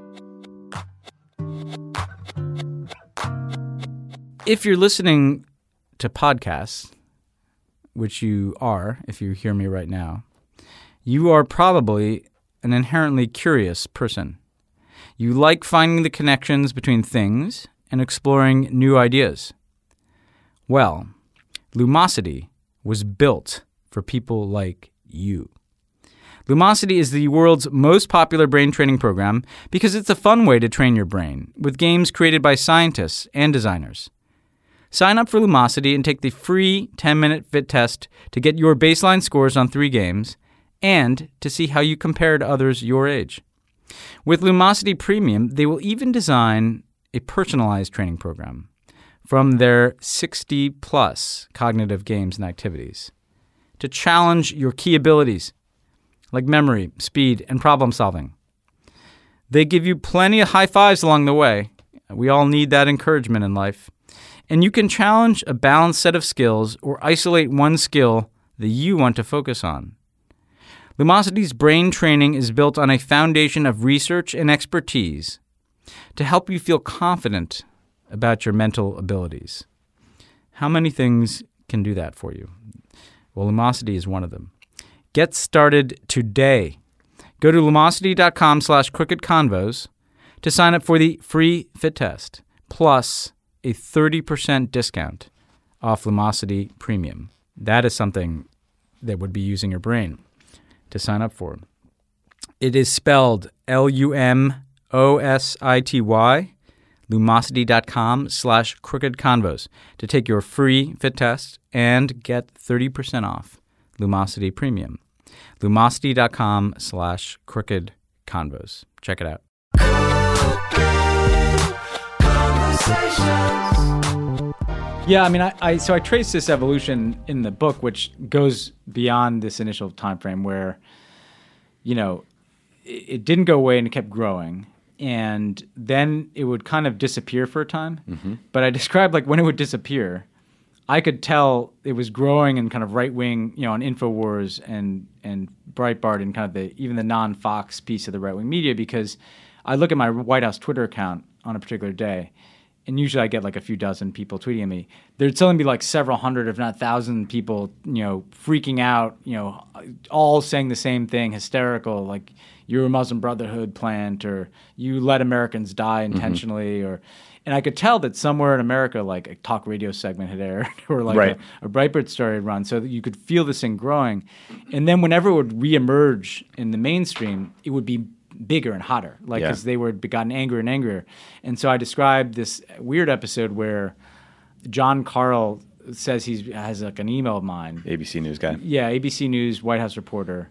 If you're listening to podcasts, which you are, if you hear me right now, you are probably an inherently curious person. You like finding the connections between things and exploring new ideas. Well, Lumosity was built for people like you. Lumosity is the world's most popular brain training program because it's a fun way to train your brain with games created by scientists and designers. Sign up for Lumosity and take the free ten-minute fit test to get your baseline scores on three games and to see how you compare to others your age. With Lumosity Premium, they will even design a personalized training program from their sixty-plus cognitive games and activities to challenge your key abilities like memory, speed, and problem solving. They give you plenty of high fives along the way. We all need that encouragement in life. And you can challenge a balanced set of skills or isolate one skill that you want to focus on. Lumosity's brain training is built on a foundation of research and expertise to help you feel confident about your mental abilities. How many things can do that for you? Well, Lumosity is one of them. Get started today. Go to lumosity.com slash crookedconvos to sign up for the free fit test, plus a thirty percent discount off Lumosity Premium. That is something that would be using your brain. to sign up for. It is spelled L U M O S I T Y, lumosity.com slash crooked convos to take your free fit test and get thirty percent off Lumosity Premium. Lumosity.com slash crooked convos. Check it out. Yeah, I mean, I, I so I trace this evolution in the book, which goes beyond this initial time frame where, you know, it, it didn't go away and it kept growing. And then it would kind of disappear for a time. Mm-hmm. But I described like when it would disappear, I could tell it was growing in kind of right wing, you know, on InfoWars and and Breitbart and kind of the even the non-Fox piece of the right wing media, because I look at my White House Twitter account on a particular day, and usually I get like a few dozen people tweeting at me. There'd suddenly be like several hundred, if not thousand people, you know, freaking out, you know, all saying the same thing, hysterical, like you're a Muslim Brotherhood plant, or you let Americans die intentionally, mm-hmm. or, and I could tell that somewhere in America, like a talk radio segment had aired, or like right. a, a Breitbart story had run, so that you could feel this thing growing. And then whenever it would reemerge in the mainstream, it would be bigger and hotter, like because yeah. they were gotten angrier and angrier. And so I described this weird episode where John Karl says he has like an email of mine. A B C News guy. Yeah, A B C News White House reporter.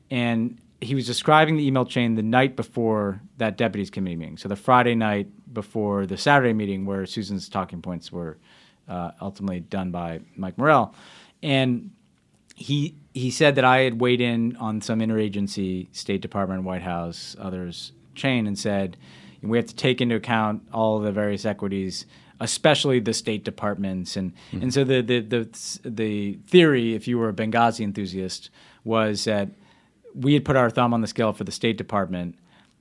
And he was describing the email chain the night before that deputies committee meeting. So the Friday night before the Saturday meeting where Susan's talking points were uh, ultimately done by Mike Morrell. And he he said that I had weighed in on some interagency, State Department, White House, others chain, and said we have to take into account all of the various equities, especially the State Departments. And mm-hmm. and so the, the the the theory, if you were a Benghazi enthusiast, was that we had put our thumb on the scale for the State Department,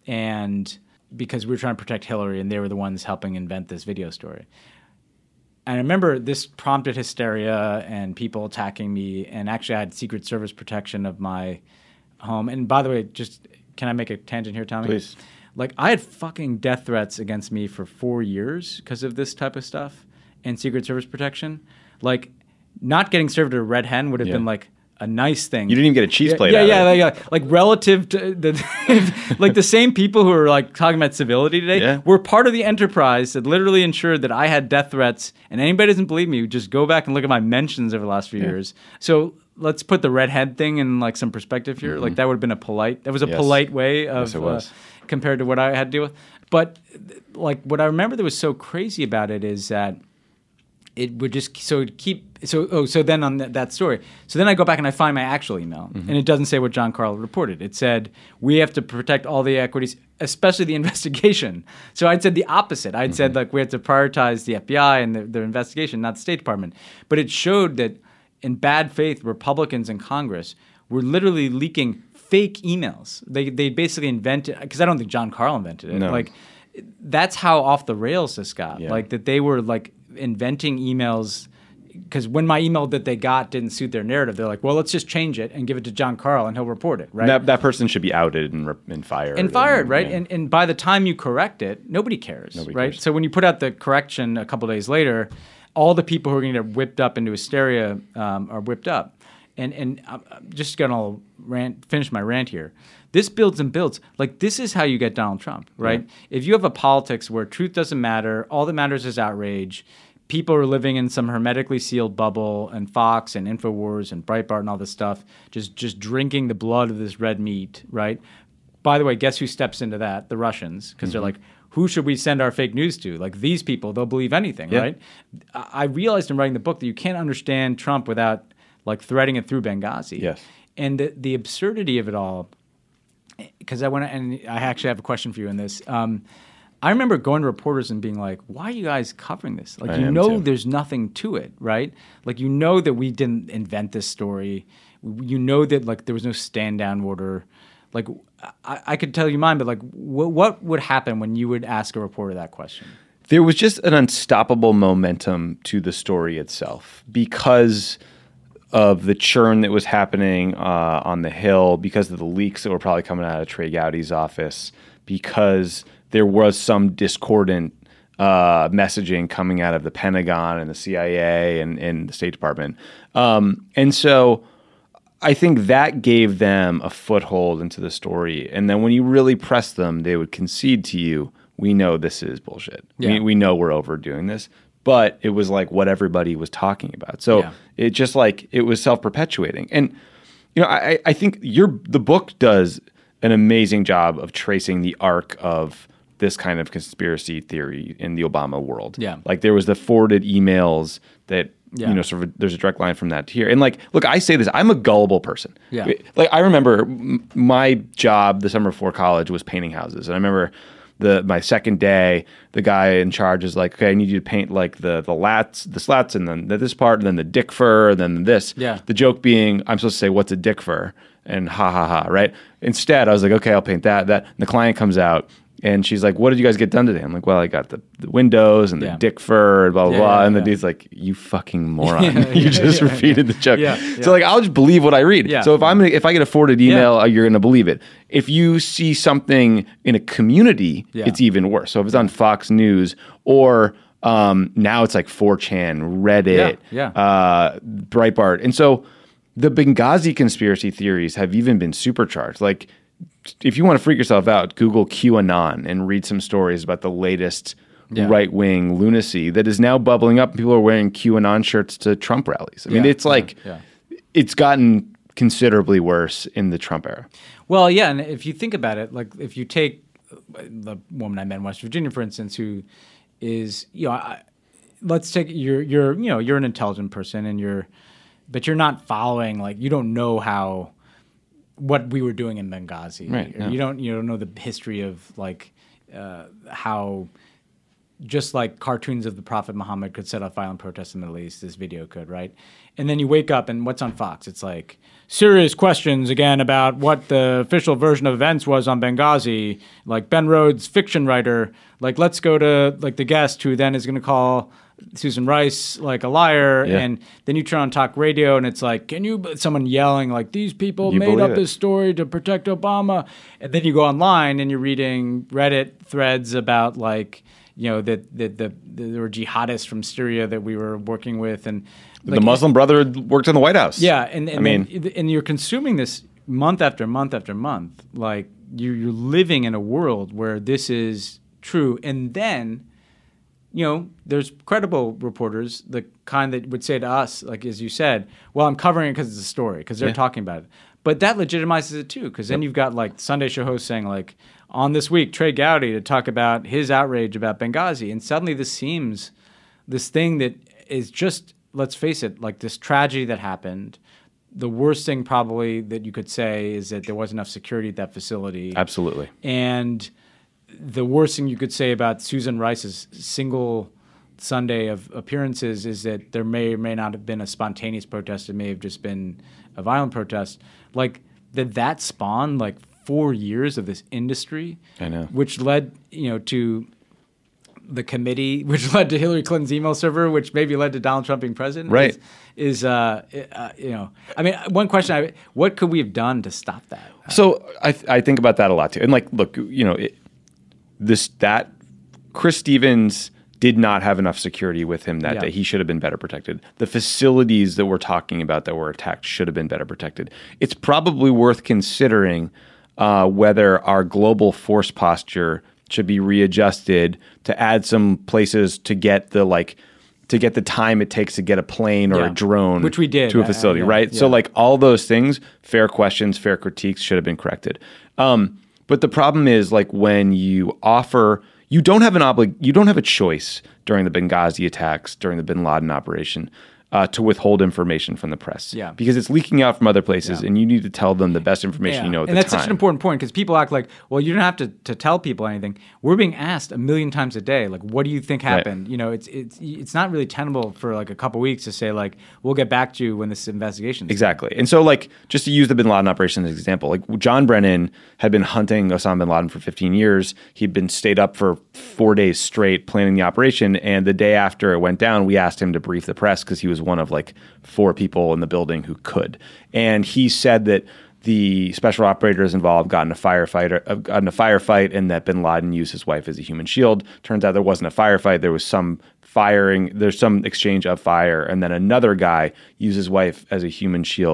and because we were trying to protect Hillary, and they were the ones helping invent this video story. And I remember this prompted hysteria and people attacking me, and actually I had Secret Service protection of my home. And by the way, just can I make a tangent here, Tommy? Please. Like, I had fucking death threats against me for four years because of this type of stuff and Secret Service protection. Like, not getting served a red hen would have yeah. been like a nice thing. You didn't even get a cheese plate yeah, out yeah, of it. Yeah, yeah, like relative to the, like the same people who are like talking about civility today yeah. were part of the enterprise that literally ensured that I had death threats. And anybody doesn't believe me, just go back and look at my mentions over the last few yeah. years. So let's put the redhead thing in like some perspective here. Mm-hmm. Like that would have been a polite, that was a yes. polite way of yes, it was. Uh, compared to what I had to deal with. But like what I remember that was so crazy about it is that it would just so it'd keep so oh so then on th- that story so then I go back and I find my actual email mm-hmm. and it doesn't say what John Karl reported. It said we have to protect all the equities, especially the investigation. So I'd said the opposite. I'd mm-hmm. said like we have to prioritize the F B I and the, their investigation, not the State Department. But it showed that in bad faith, Republicans in Congress were literally leaking fake emails. They they basically invented, because I don't think John Karl invented it. No. Like that's how off the rails this got. Yeah. Like that they were like inventing emails, because when my email that they got didn't suit their narrative, they're like, well, let's just change it and give it to John Karl and he'll report it, right? That, that person should be outed and, re- and fired. And fired, and, right? Yeah. And and by the time you correct it, nobody cares, Nobody right? cares. So when you put out the correction a couple days later, all the people who are going to get whipped up into hysteria um, are whipped up. And and I'm just going to rant, finish my rant here. This builds and builds. Like, this is how you get Donald Trump, right? Yeah. If you have a politics where truth doesn't matter, all that matters is outrage, people are living in some hermetically sealed bubble, and Fox and InfoWars and Breitbart and all this stuff, just just drinking the blood of this red meat, right? By the way, guess who steps into that? The Russians, because mm-hmm. they're like, who should we send our fake news to? Like, these people, they'll believe anything, yeah. right? I realized in writing the book that you can't understand Trump without like threading it through Benghazi. Yes. And the, the absurdity of it all, because I want to, and I actually have a question for you in this. Um, I remember going to reporters and being like, why are you guys covering this? Like, I you know too. There's nothing to it, right? Like, you know that we didn't invent this story. You know that, like, there was no stand-down order. Like, I, I could tell you mine, but, like, wh- what would happen when you would ask a reporter that question? There was just an unstoppable momentum to the story itself because of the churn that was happening uh, on the Hill, because of the leaks that were probably coming out of Trey Gowdy's office, because there was some discordant uh, messaging coming out of the Pentagon and the C I A and, and the State Department. Um, and so I think that gave them a foothold into the story. And then when you really press them, they would concede to you, we know this is bullshit. Yeah. We, we know we're overdoing this. But it was like what everybody was talking about. So yeah. it just like, it was self-perpetuating. And, you know, I, I think your the book does an amazing job of tracing the arc of this kind of conspiracy theory in the Obama world. Yeah. Like there was the forwarded emails that, yeah. you know, sort of there's a direct line from that to here. And like, look, I say this, I'm a gullible person. Yeah. Like I remember m- my job the summer before college was painting houses. And I remember the my second day, the guy in charge is like, okay, I need you to paint like the the lats, the slats, and then the, this part, and then the dick fur, and then this. Yeah. The joke being, I'm supposed to say, what's a dick fur? And ha ha ha, right? Instead, I was like, okay, I'll paint that. That. And the client comes out, and she's like, what did you guys get done today? I'm like, well, I got the, the windows and the yeah. dick fur, and blah, blah, yeah, blah. Yeah, and yeah. the dude's like, you fucking moron. Yeah, you yeah, just yeah, repeated yeah. the joke. Yeah, yeah. So like, I'll just believe what I read. Yeah. So if I'm gonna, if I get a forwarded email, you're going to believe it. If you see something in a community, Yeah. it's even worse. So if it's on Fox News or um, now it's like four chan, Reddit, Yeah, yeah. Uh, Breitbart. And so the Benghazi conspiracy theories have even been supercharged. Like, if you want to freak yourself out, Google QAnon and read some stories about the latest Yeah. right-wing lunacy that is now bubbling up. People are wearing QAnon shirts to Trump rallies. I mean, Yeah, it's like, yeah, it's gotten considerably worse in the Trump era. Well, yeah, and if you think about it, like if you take the woman I met in West Virginia, for instance, who is, you know, I, let's take you're you're you know you're an intelligent person and you're, but you're not following, like you don't know how what we were doing in Benghazi. Right, Or yeah. You don't you don't know the history of like uh, how just like cartoons of the Prophet Muhammad could set off violent protests in the Middle East, this video could, right? And then you wake up and what's on Fox? It's like serious questions again about what the official version of events was on Benghazi. Like Ben Rhodes, fiction writer, like let's go to like the guest who then is going to call Susan Rice like a liar. Yeah. And then you turn on talk radio and it's like, can you, someone yelling like these people You made believe up it. this story to protect Obama. And then you go online and you're reading Reddit threads about like, you know, that that the, the, there were jihadists from Syria that we were working with, and the like, Muslim brother worked in the White House. yeah, and, and I mean, then, and you're consuming this month after month after month. Like you, you're living in a world where this is true, and then, you know, there's credible reporters, the kind that would say to us, like as you said, well, I'm covering it because it's a story, because they're Yeah. talking about it. But that legitimizes it too, because then you've got like Sunday show hosts saying like, on this week, Trey Gowdy to talk about his outrage about Benghazi, and suddenly this seems this thing that is just, let's face it, like this tragedy that happened. The worst thing probably that you could say is that there wasn't enough security at that facility. absolutely. And the worst thing you could say about Susan Rice's single Sunday of appearances is that there may or may not have been a spontaneous protest. It may have just been a violent protest. Like that that spawned like four years of this industry. I know. Which led, you know, to the committee, which led to Hillary Clinton's email server, which maybe led to Donald Trump being president. Right. Is, is uh, uh, you know, I mean, one question, I, what could we have done to stop that? So I th- I think about that a lot too. And like, look, you know, it, this that Chris Stevens did not have enough security with him that Yeah. day. He should have been better protected. The facilities that we're talking about that were attacked should have been better protected. It's probably worth considering uh, whether our global force posture should be readjusted to add some places to get the like to get the time it takes to get a plane or Yeah. a drone Which we did. to a Uh, facility, yeah, right? So yeah. like all those things, fair questions, fair critiques should have been corrected. Um, but the problem is like when you offer, you don't have an oblig, you don't have a choice during the Benghazi attacks, during the Bin Laden operation, uh, to withhold information from the press. Yeah. Because it's leaking out from other places, Yeah. and you need to tell them the best information you know at and the that's time. such an important point because people act like, well, you don't have to, to tell people anything. We're being asked a million times a day, like, what do you think happened? You know, it's it's it's not really tenable for like a couple weeks to say like, we'll get back to you when this investigation. Exactly. And so, like, just to use the Bin Laden operation as an example, like John Brennan had been hunting Osama bin Laden for fifteen years. He'd been stayed up for four days straight planning the operation. And the day after it went down, we asked him to brief the press because he was one of like four people in the building who could. And he said that the special operators involved got in a firefight, uh, got in a firefight, and that bin Laden used his wife as a human shield. Turns out there wasn't a firefight. There was some firing. There's some exchange of fire. And then another guy used his wife as a human shield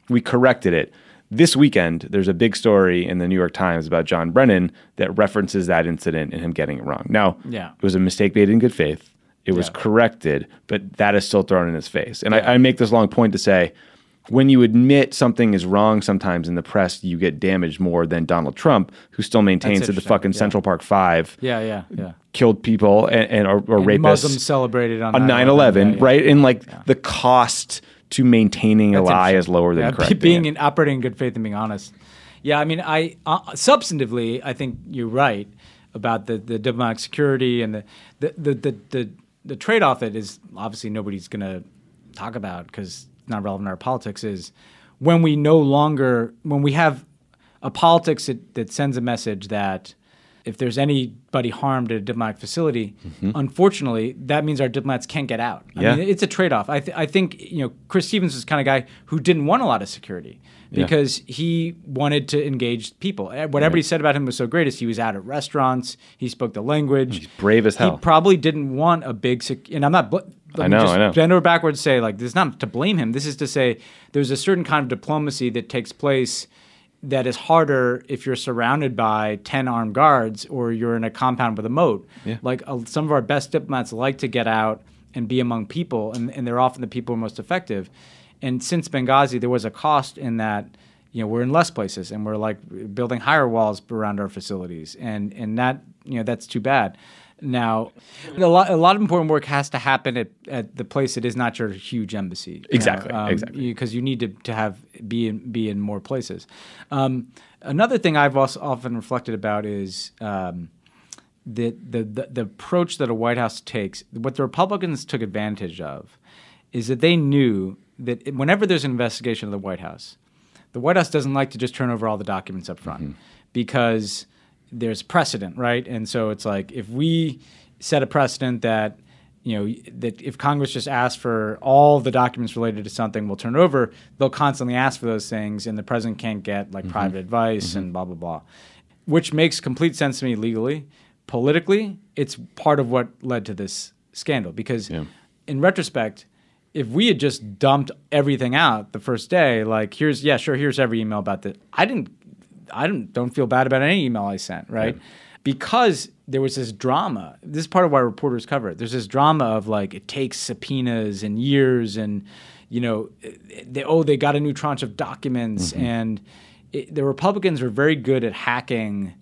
we corrected it. This weekend, there's a big story in the New York Times about John Brennan that references that incident and him getting it wrong. Now, yeah. it was a mistake made in good faith. It was yeah. corrected, but that is still thrown in his face. And yeah. I, I make this long point to say, when you admit something is wrong sometimes in the press, you get damaged more than Donald Trump, who still maintains that the fucking yeah. Central Park Five yeah, yeah, yeah. killed people and, and or, or and rapists. Muslims celebrated on, on nine eleven, yeah, yeah. right? And like yeah. the cost to maintaining That's a lie is lower than yeah, correcting being it. in operating in good faith and being honest. Yeah, I mean, I uh, substantively, I think you're right about the, the diplomatic security and the the the the, the, the trade-off that is obviously nobody's going to talk about because it's not relevant to our politics is when we no longer when we have a politics that, that sends a message that if there's anybody harmed at a diplomatic facility, mm-hmm. unfortunately, that means our diplomats can't get out. I yeah. mean, it's a trade-off. I, th- I think you know Chris Stevens was the kind of guy who didn't want a lot of security because yeah. he wanted to engage people. What everybody right. said about him was so great is he was out at restaurants, he spoke the language. He's brave as hell. He probably didn't want a big sec- – and I'm not bl- – I know, just I know. bend over backwards and say like this is not to blame him. This is to say there's a certain kind of diplomacy that takes place that is harder if you're surrounded by ten armed guards or you're in a compound with a moat. Yeah. Like uh, some of our best diplomats like to get out and be among people, and, and they're often the people who are most effective. And since Benghazi, there was a cost in that, you know, we're in less places and we're like building higher walls around our facilities, and and that you know that's too bad. Now, a lot, a lot of important work has to happen at, at the place that is not your huge embassy. Exactly, know, um, exactly. Because you, you need to, to have be in, be in more places. Um, another thing I've also often reflected about is um, the, the, the, the approach that a White House takes. What the Republicans took advantage of is that they knew that whenever there's an investigation of the White House, the White House doesn't like to just turn over all the documents up front mm-hmm. because there's precedent, right? And so it's like if we set a precedent that, you know, that if Congress just asks for all the documents related to something, we'll turn it over, they'll constantly ask for those things, and the president can't get like mm-hmm. private advice mm-hmm. and blah, blah, blah, which makes complete sense to me legally. Politically, it's part of what led to this scandal because yeah. in retrospect, if we had just dumped everything out the first day, like here's, yeah, sure, here's every email about this. I didn't I don't don't feel bad about any email I sent, right? Yeah. Because there was this drama. This is part of why reporters cover it. There's this drama of like it takes subpoenas and years, and you know, they, oh, they got a new tranche of documents, mm-hmm. and it, the Republicans are very good at hacking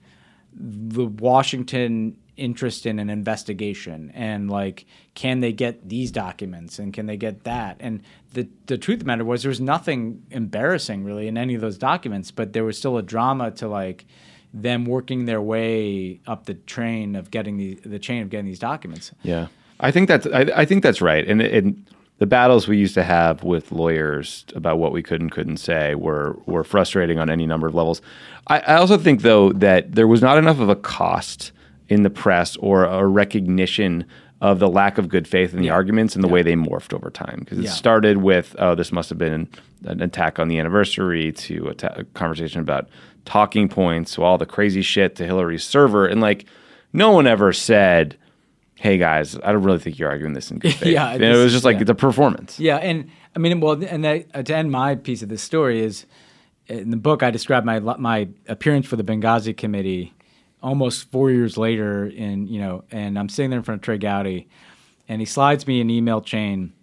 the Washington interest in an investigation and like, can they get these documents and can they get that? And the the truth of the matter was there was nothing embarrassing really in any of those documents, but there was still a drama to like them working their way up the train of getting the the chain of getting these documents. Yeah, I think that's I, I think that's right. And, and the battles we used to have with lawyers about what we could and couldn't say were were frustrating on any number of levels. I, I also think though that there was not enough of a cost in the press or a recognition of the lack of good faith in the yeah. arguments and the yeah. way they morphed over time. Because it yeah. started with, oh, this must have been an attack on the anniversary, to a, ta- a conversation about talking points, to all the crazy shit, to Hillary's server. And like, no one ever said, hey guys, I don't really think you're arguing this in good faith. yeah, this, it was just like, yeah. it's a performance. Yeah, and I mean, well, and that, to end my piece of this story is, in the book I described my my appearance for the Benghazi committee almost four years later, in you know, and I'm sitting there in front of Trey Gowdy, and he slides me an email chain,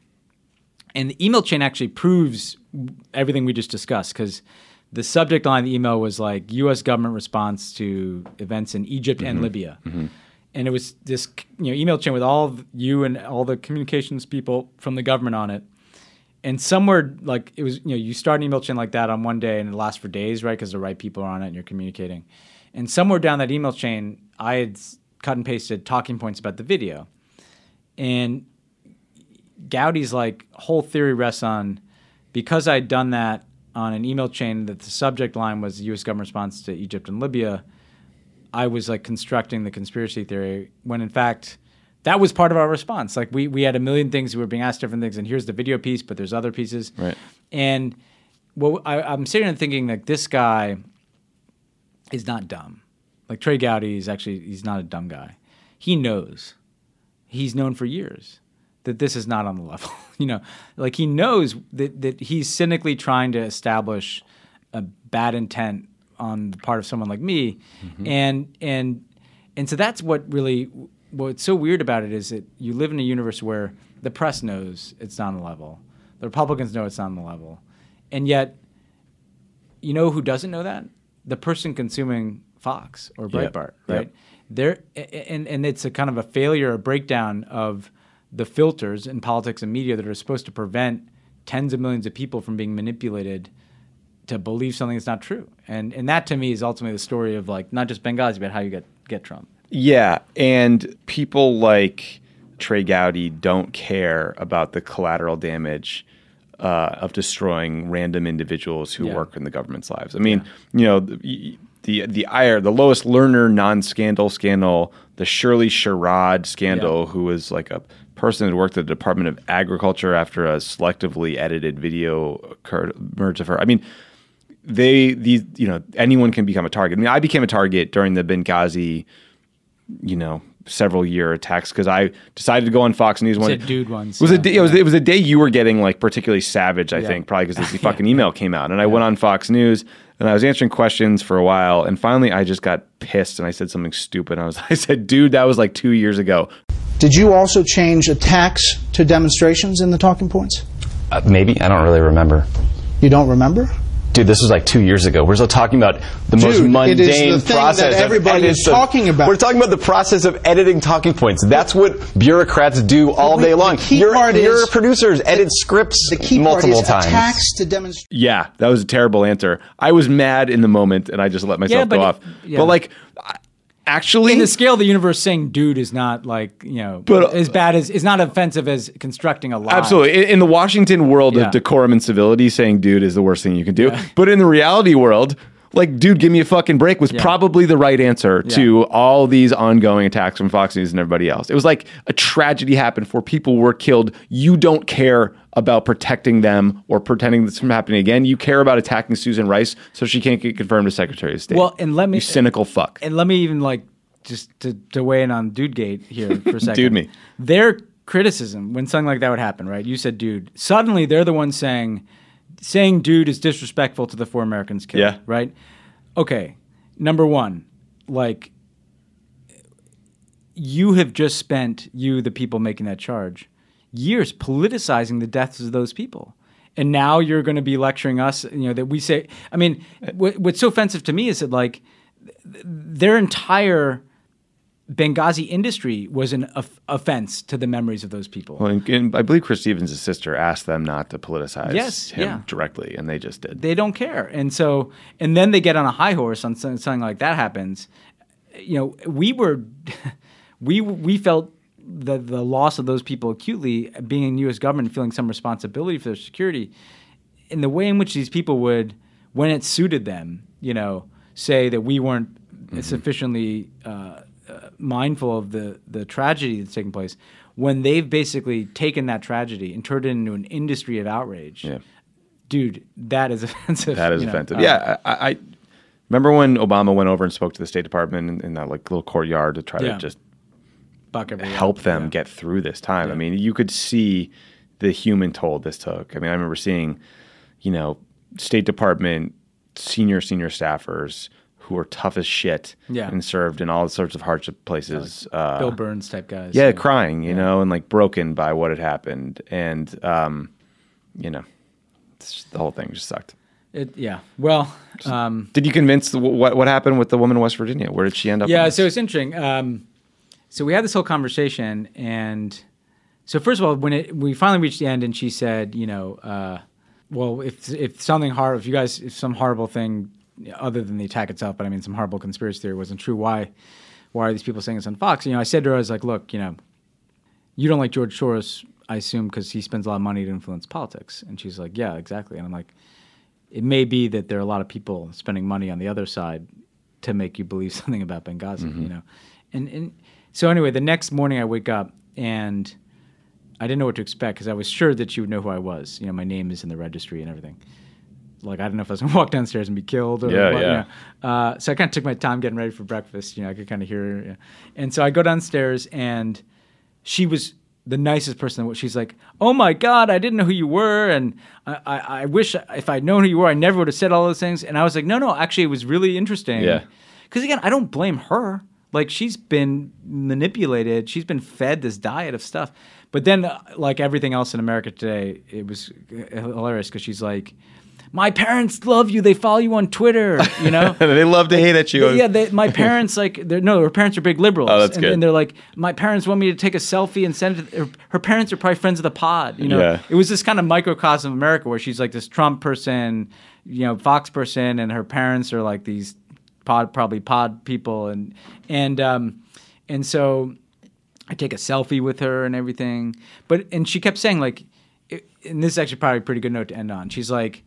and the email chain actually proves everything we just discussed, because the subject line of the email was like U S government response to events in Egypt mm-hmm. and Libya, mm-hmm. and it was this you know email chain with all of you and all the communications people from the government on it. And somewhere, like, it was, you know, you start an email chain like that on one day and it lasts for days, right, because the right people are on it and you're communicating. And somewhere down that email chain, I had cut and pasted talking points about the video. And Gowdy's, like, whole theory rests on, because I'd done that on an email chain that the subject line was the U S government response to Egypt and Libya, I was, like, constructing the conspiracy theory, when, in fact, that was part of our response. Like, we we had a million things, we were being asked different things, and here's the video piece, but there's other pieces. Right. And well, I, I'm sitting and thinking, like, this guy is not dumb. Like, Trey Gowdy is actually, he's not a dumb guy. He knows. He's known for years that this is not on the level. You know, like he knows that, that he's cynically trying to establish a bad intent on the part of someone like me. Mm-hmm. And, and, and so that's what really, what's so weird about it is that you live in a universe where the press knows it's not on the level. The Republicans know it's not on the level. And yet, you know who doesn't know that? The person consuming Fox or Breitbart, yep. right? Yep. They're, and, and it's a kind of a failure, a breakdown of the filters in politics and media that are supposed to prevent tens of millions of people from being manipulated to believe something that's not true. And and that to me is ultimately the story of like not just Benghazi, but how you get, get Trump. Yeah, and people like Trey Gowdy don't care about the collateral damage uh, of destroying random individuals who yeah. work in the government's lives. I mean, yeah. you know, the the the, I R, the Lois Lerner non-scandal scandal, the Shirley Sherrod scandal, yeah. who was like a person who worked at the Department of Agriculture after a selectively edited video occurred, emerged of her. I mean, they these you know anyone can become a target. I mean, I became a target during the Benghazi, you know, several year attacks because I decided to go on Fox News. One it dude ones. It was yeah. a day, it was it was a day you were getting like particularly savage. I yeah. think probably because the fucking email came out, and I yeah. went on Fox News and I was answering questions for a while, and finally I just got pissed and I said something stupid. I was I said, "Dude, that was like two years ago." Did you also change attacks to demonstrations in the talking points? Uh, maybe. I don't really remember. You don't remember? Dude, this was like two years ago. We're still talking about the Dude, most mundane it is the thing process that everybody is talking about. We're talking about the process of editing talking points. That's what bureaucrats do all we, day long. The key your, part your is, producers edit scripts the key multiple part is times. Attacks to demonstrate. Yeah, that was a terrible answer. I was mad in the moment, and I just let myself yeah, go it, off. Yeah. But like, actually, in the scale of the universe, saying "dude" is not like you know but, as bad as is not offensive as constructing a lie. Absolutely, in, in the Washington world yeah. of decorum and civility, saying "dude" is the worst thing you can do. Yeah. But in the reality world, like "dude, give me a fucking break" was yeah. probably the right answer yeah. to all these ongoing attacks from Fox News and everybody else. It was like a tragedy happened, four people were killed. You don't care about protecting them or pretending this from happening again. You care about attacking Susan Rice so she can't get confirmed as Secretary of State. Well, and let me you cynical fuck. And let me even like just to, to weigh in on Dudegate here for a second. Dude me. Their criticism when something like that would happen, right? You said "dude." Suddenly they're the ones saying saying "dude" is disrespectful to the four Americans killed. Yeah. Right? Okay. Number one, like you have just spent, you the people making that charge, years politicizing the deaths of those people. And now you're going to be lecturing us, you know, that we say, I mean, what, what's so offensive to me is that like th- their entire Benghazi industry was an off- offense to the memories of those people. Well, and, and I believe Chris Stevens' sister asked them not to politicize yes, him yeah. directly, and they just did. They don't care. And so, and then they get on a high horse on something, something like that happens. You know, we were, we we felt the the loss of those people acutely, being in U S government, feeling some responsibility for their security, in the way in which these people would, when it suited them, you know, say that we weren't mm-hmm. sufficiently uh, uh, mindful of the the tragedy that's taking place. When they've basically taken that tragedy and turned it into an industry of outrage, yeah. dude, that is offensive. That is you know? offensive. Uh, yeah, I, I remember when Obama went over and spoke to the State Department in, in that like little courtyard to try yeah. to just Buck everyone. help them yeah. get through this time. Yeah. I mean, you could see the human toll this took. I mean, I remember seeing, you know, State Department senior senior staffers who were tough as shit yeah. and served in all sorts of hardship places. Like uh, Bill Burns type guys. Yeah, yeah. crying, you yeah. know, and like broken by what had happened. And, um, you know, just, the whole thing just sucked. It, yeah. Well, um, did you convince the, what what happened with the woman in West Virginia? Where did she end up? Yeah, so it's interesting. Um, so we had this whole conversation, and so first of all, when it, we finally reached the end, and she said, you know, uh, well, if if something hard, if you guys, if some horrible thing other than the attack itself, but I mean some horrible conspiracy theory wasn't true, why why are these people saying this on Fox? You know, I said to her, I was like, look, you know, you don't like George Soros, I assume, because he spends a lot of money to influence politics, and she's like, yeah, exactly, and I'm like, it may be that there are a lot of people spending money on the other side to make you believe something about Benghazi, mm-hmm. you know, and and so anyway, the next morning I wake up and I didn't know what to expect because I was sure that she would know who I was. You know, my name is in the registry and everything. Like, I don't know if I was going to walk downstairs and be killed or yeah, what. Yeah. You know. uh, so I kind of took my time getting ready for breakfast. You know, I could kind of hear her. You know. And so I go downstairs and she was the nicest person. She's like, oh my God, I didn't know who you were. And I, I, I wish if I'd known who you were, I never would have said all those things. And I was like, no, no, actually, it was really interesting. Yeah. Because again, I don't blame her. Like, she's been manipulated. She's been fed this diet of stuff. But then, uh, like everything else in America today, it was hilarious because she's like, my parents love you. They follow you on Twitter, you know? They love to hate at you. Yeah, they, my parents, like, they're, no, her parents are big liberals. Oh, that's and, good. and they're like, my parents want me to take a selfie and send it. To, her, her parents are probably friends of the pod, you know? Yeah. It was this kind of microcosm of America where she's like this Trump person, you know, Fox person, and her parents are like these pod, probably pod people. And, and, um, and so I take a selfie with her and everything. But, and she kept saying, like, it, and this is actually probably a pretty good note to end on. She's like,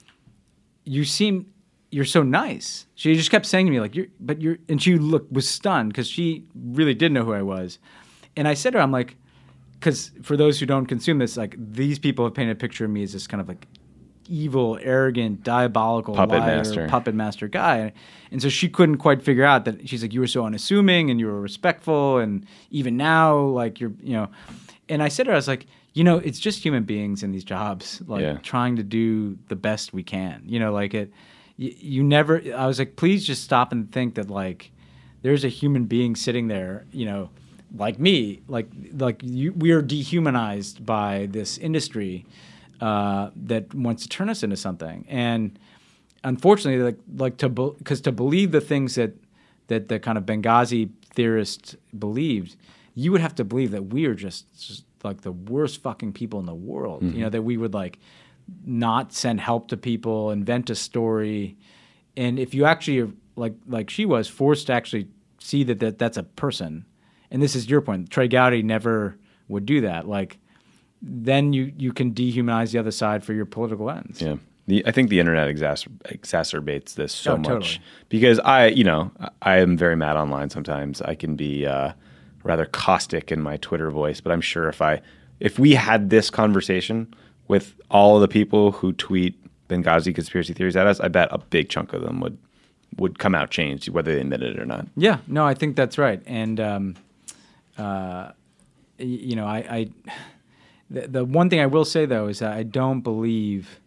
you seem, you're so nice. She just kept saying to me, like, you're, but you're, and she looked, was stunned because she really did know who I was. And I said to her, I'm like, because for those who don't consume this, like, these people have painted a picture of me as this kind of like evil, arrogant, diabolical puppet liar, master. puppet master guy. And so she couldn't quite figure out that. She's like, you were so unassuming and you were respectful. And even now, like, you're, you know, and I said to her, I was like, you know, it's just human beings in these jobs, like Yeah. trying to do the best we can. You know, like it, you, you never, I was like, please just stop and think that, like, there's a human being sitting there, you know, like me, like, like you, we are dehumanized by this industry uh, that wants to turn us into something. And unfortunately, like, like to, because to believe the things that, that the kind of Benghazi theorists believed, you would have to believe that we are just, just like the worst fucking people in the world. Mm-hmm. You know, that we would like not send help to people, invent a story. And if you actually are like, like she was forced to actually see that, that that's a person. And this is your point. Trey Gowdy never would do that. Like, then you, you can dehumanize the other side for your political ends. Yeah. The, I think the internet exacer- exacerbates this so Oh, much totally. because I, you know, I am very mad online sometimes. I can be, uh, rather caustic in my Twitter voice, but I'm sure if I, if we had this conversation with all of the people who tweet Benghazi conspiracy theories at us, I bet a big chunk of them would would come out changed, whether they admit it or not. Yeah, no, I think that's right. And, um, uh, y- you know, I, I the, the one thing I will say, though, is that I don't believe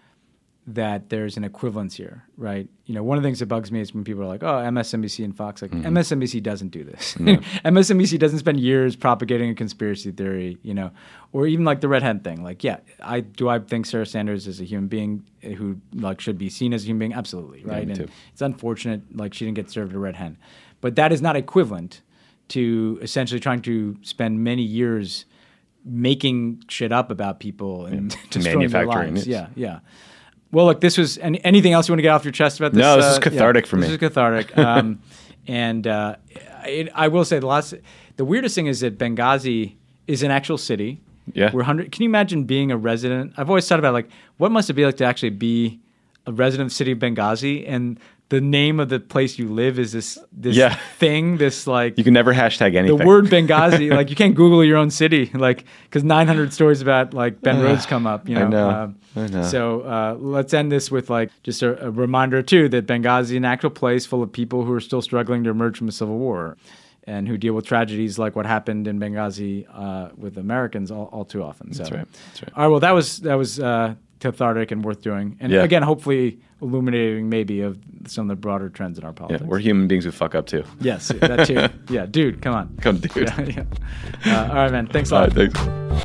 that there's an equivalence here, right? You know, one of the things that bugs me is when people are like, oh, M S N B C and Fox. Like, mm-hmm. M S N B C doesn't do this. No. M S N B C doesn't spend years propagating a conspiracy theory, you know, or even like the red hen thing. Like, yeah, I do I think Sarah Sanders is a human being who, like, should be seen as a human being? Absolutely, right? Yeah, and it's unfortunate, like, she didn't get served a red hen. But that is not equivalent to essentially trying to spend many years making shit up about people and yeah. destroying their Manufacturing lives. it. Yeah, yeah. Well, look, this was any, anything else you want to get off your chest about this? No, this uh, is cathartic yeah, for me. This is cathartic. um, and uh, it, I will say the last, the weirdest thing is that Benghazi is an actual city. Yeah. We're hundred. Can you imagine being a resident? I've always thought about, like, what must it be like to actually be a resident of the city of Benghazi, and the name of the place you live is this this Yeah. thing, this like You can never hashtag anything. the word Benghazi. Like, you can't Google your own city, like, because nine hundred stories about like Ben Rhodes come up. You know. I know. Um, I know. So uh, let's end this with like just a, a reminder too that Benghazi is an actual place full of people who are still struggling to emerge from a civil war, and who deal with tragedies like what happened in Benghazi uh, with Americans all, all too often. So, That's right. That's right. All right. Well, that was that was uh, cathartic and worth doing, and Yeah. again, hopefully illuminating maybe of some of the broader trends in our Yeah, politics. we're human beings who fuck up too. Yes, that too. Yeah, dude, come on. Come, dude. Yeah, yeah. Uh, all right, man. Thanks a All lot. right, thanks.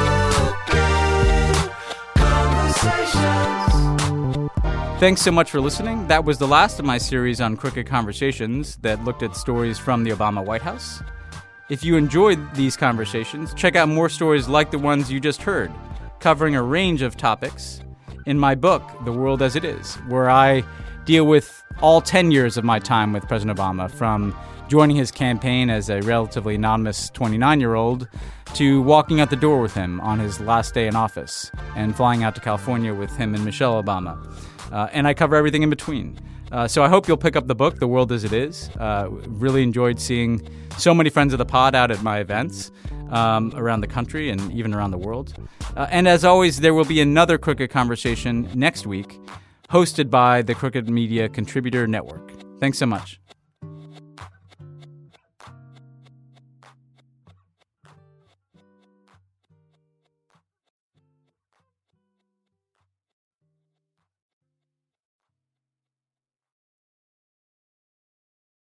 Thanks so much for listening. That was the last of my series on Crooked Conversations that looked at stories from the Obama White House. If you enjoyed these conversations, check out more stories like the ones you just heard, covering a range of topics in my book, The World as It Is, where I deal with all ten years of my time with President Obama, from joining his campaign as a relatively anonymous twenty-nine-year-old to walking out the door with him on his last day in office and flying out to California with him and Michelle Obama. Uh, and I cover everything in between. Uh, so I hope you'll pick up the book, The World as It Is. Uh, really enjoyed seeing so many friends of the pod out at my events um, around the country and even around the world. Uh, and as always, there will be another Crooked Conversation next week, hosted by the Crooked Media Contributor Network. Thanks so much.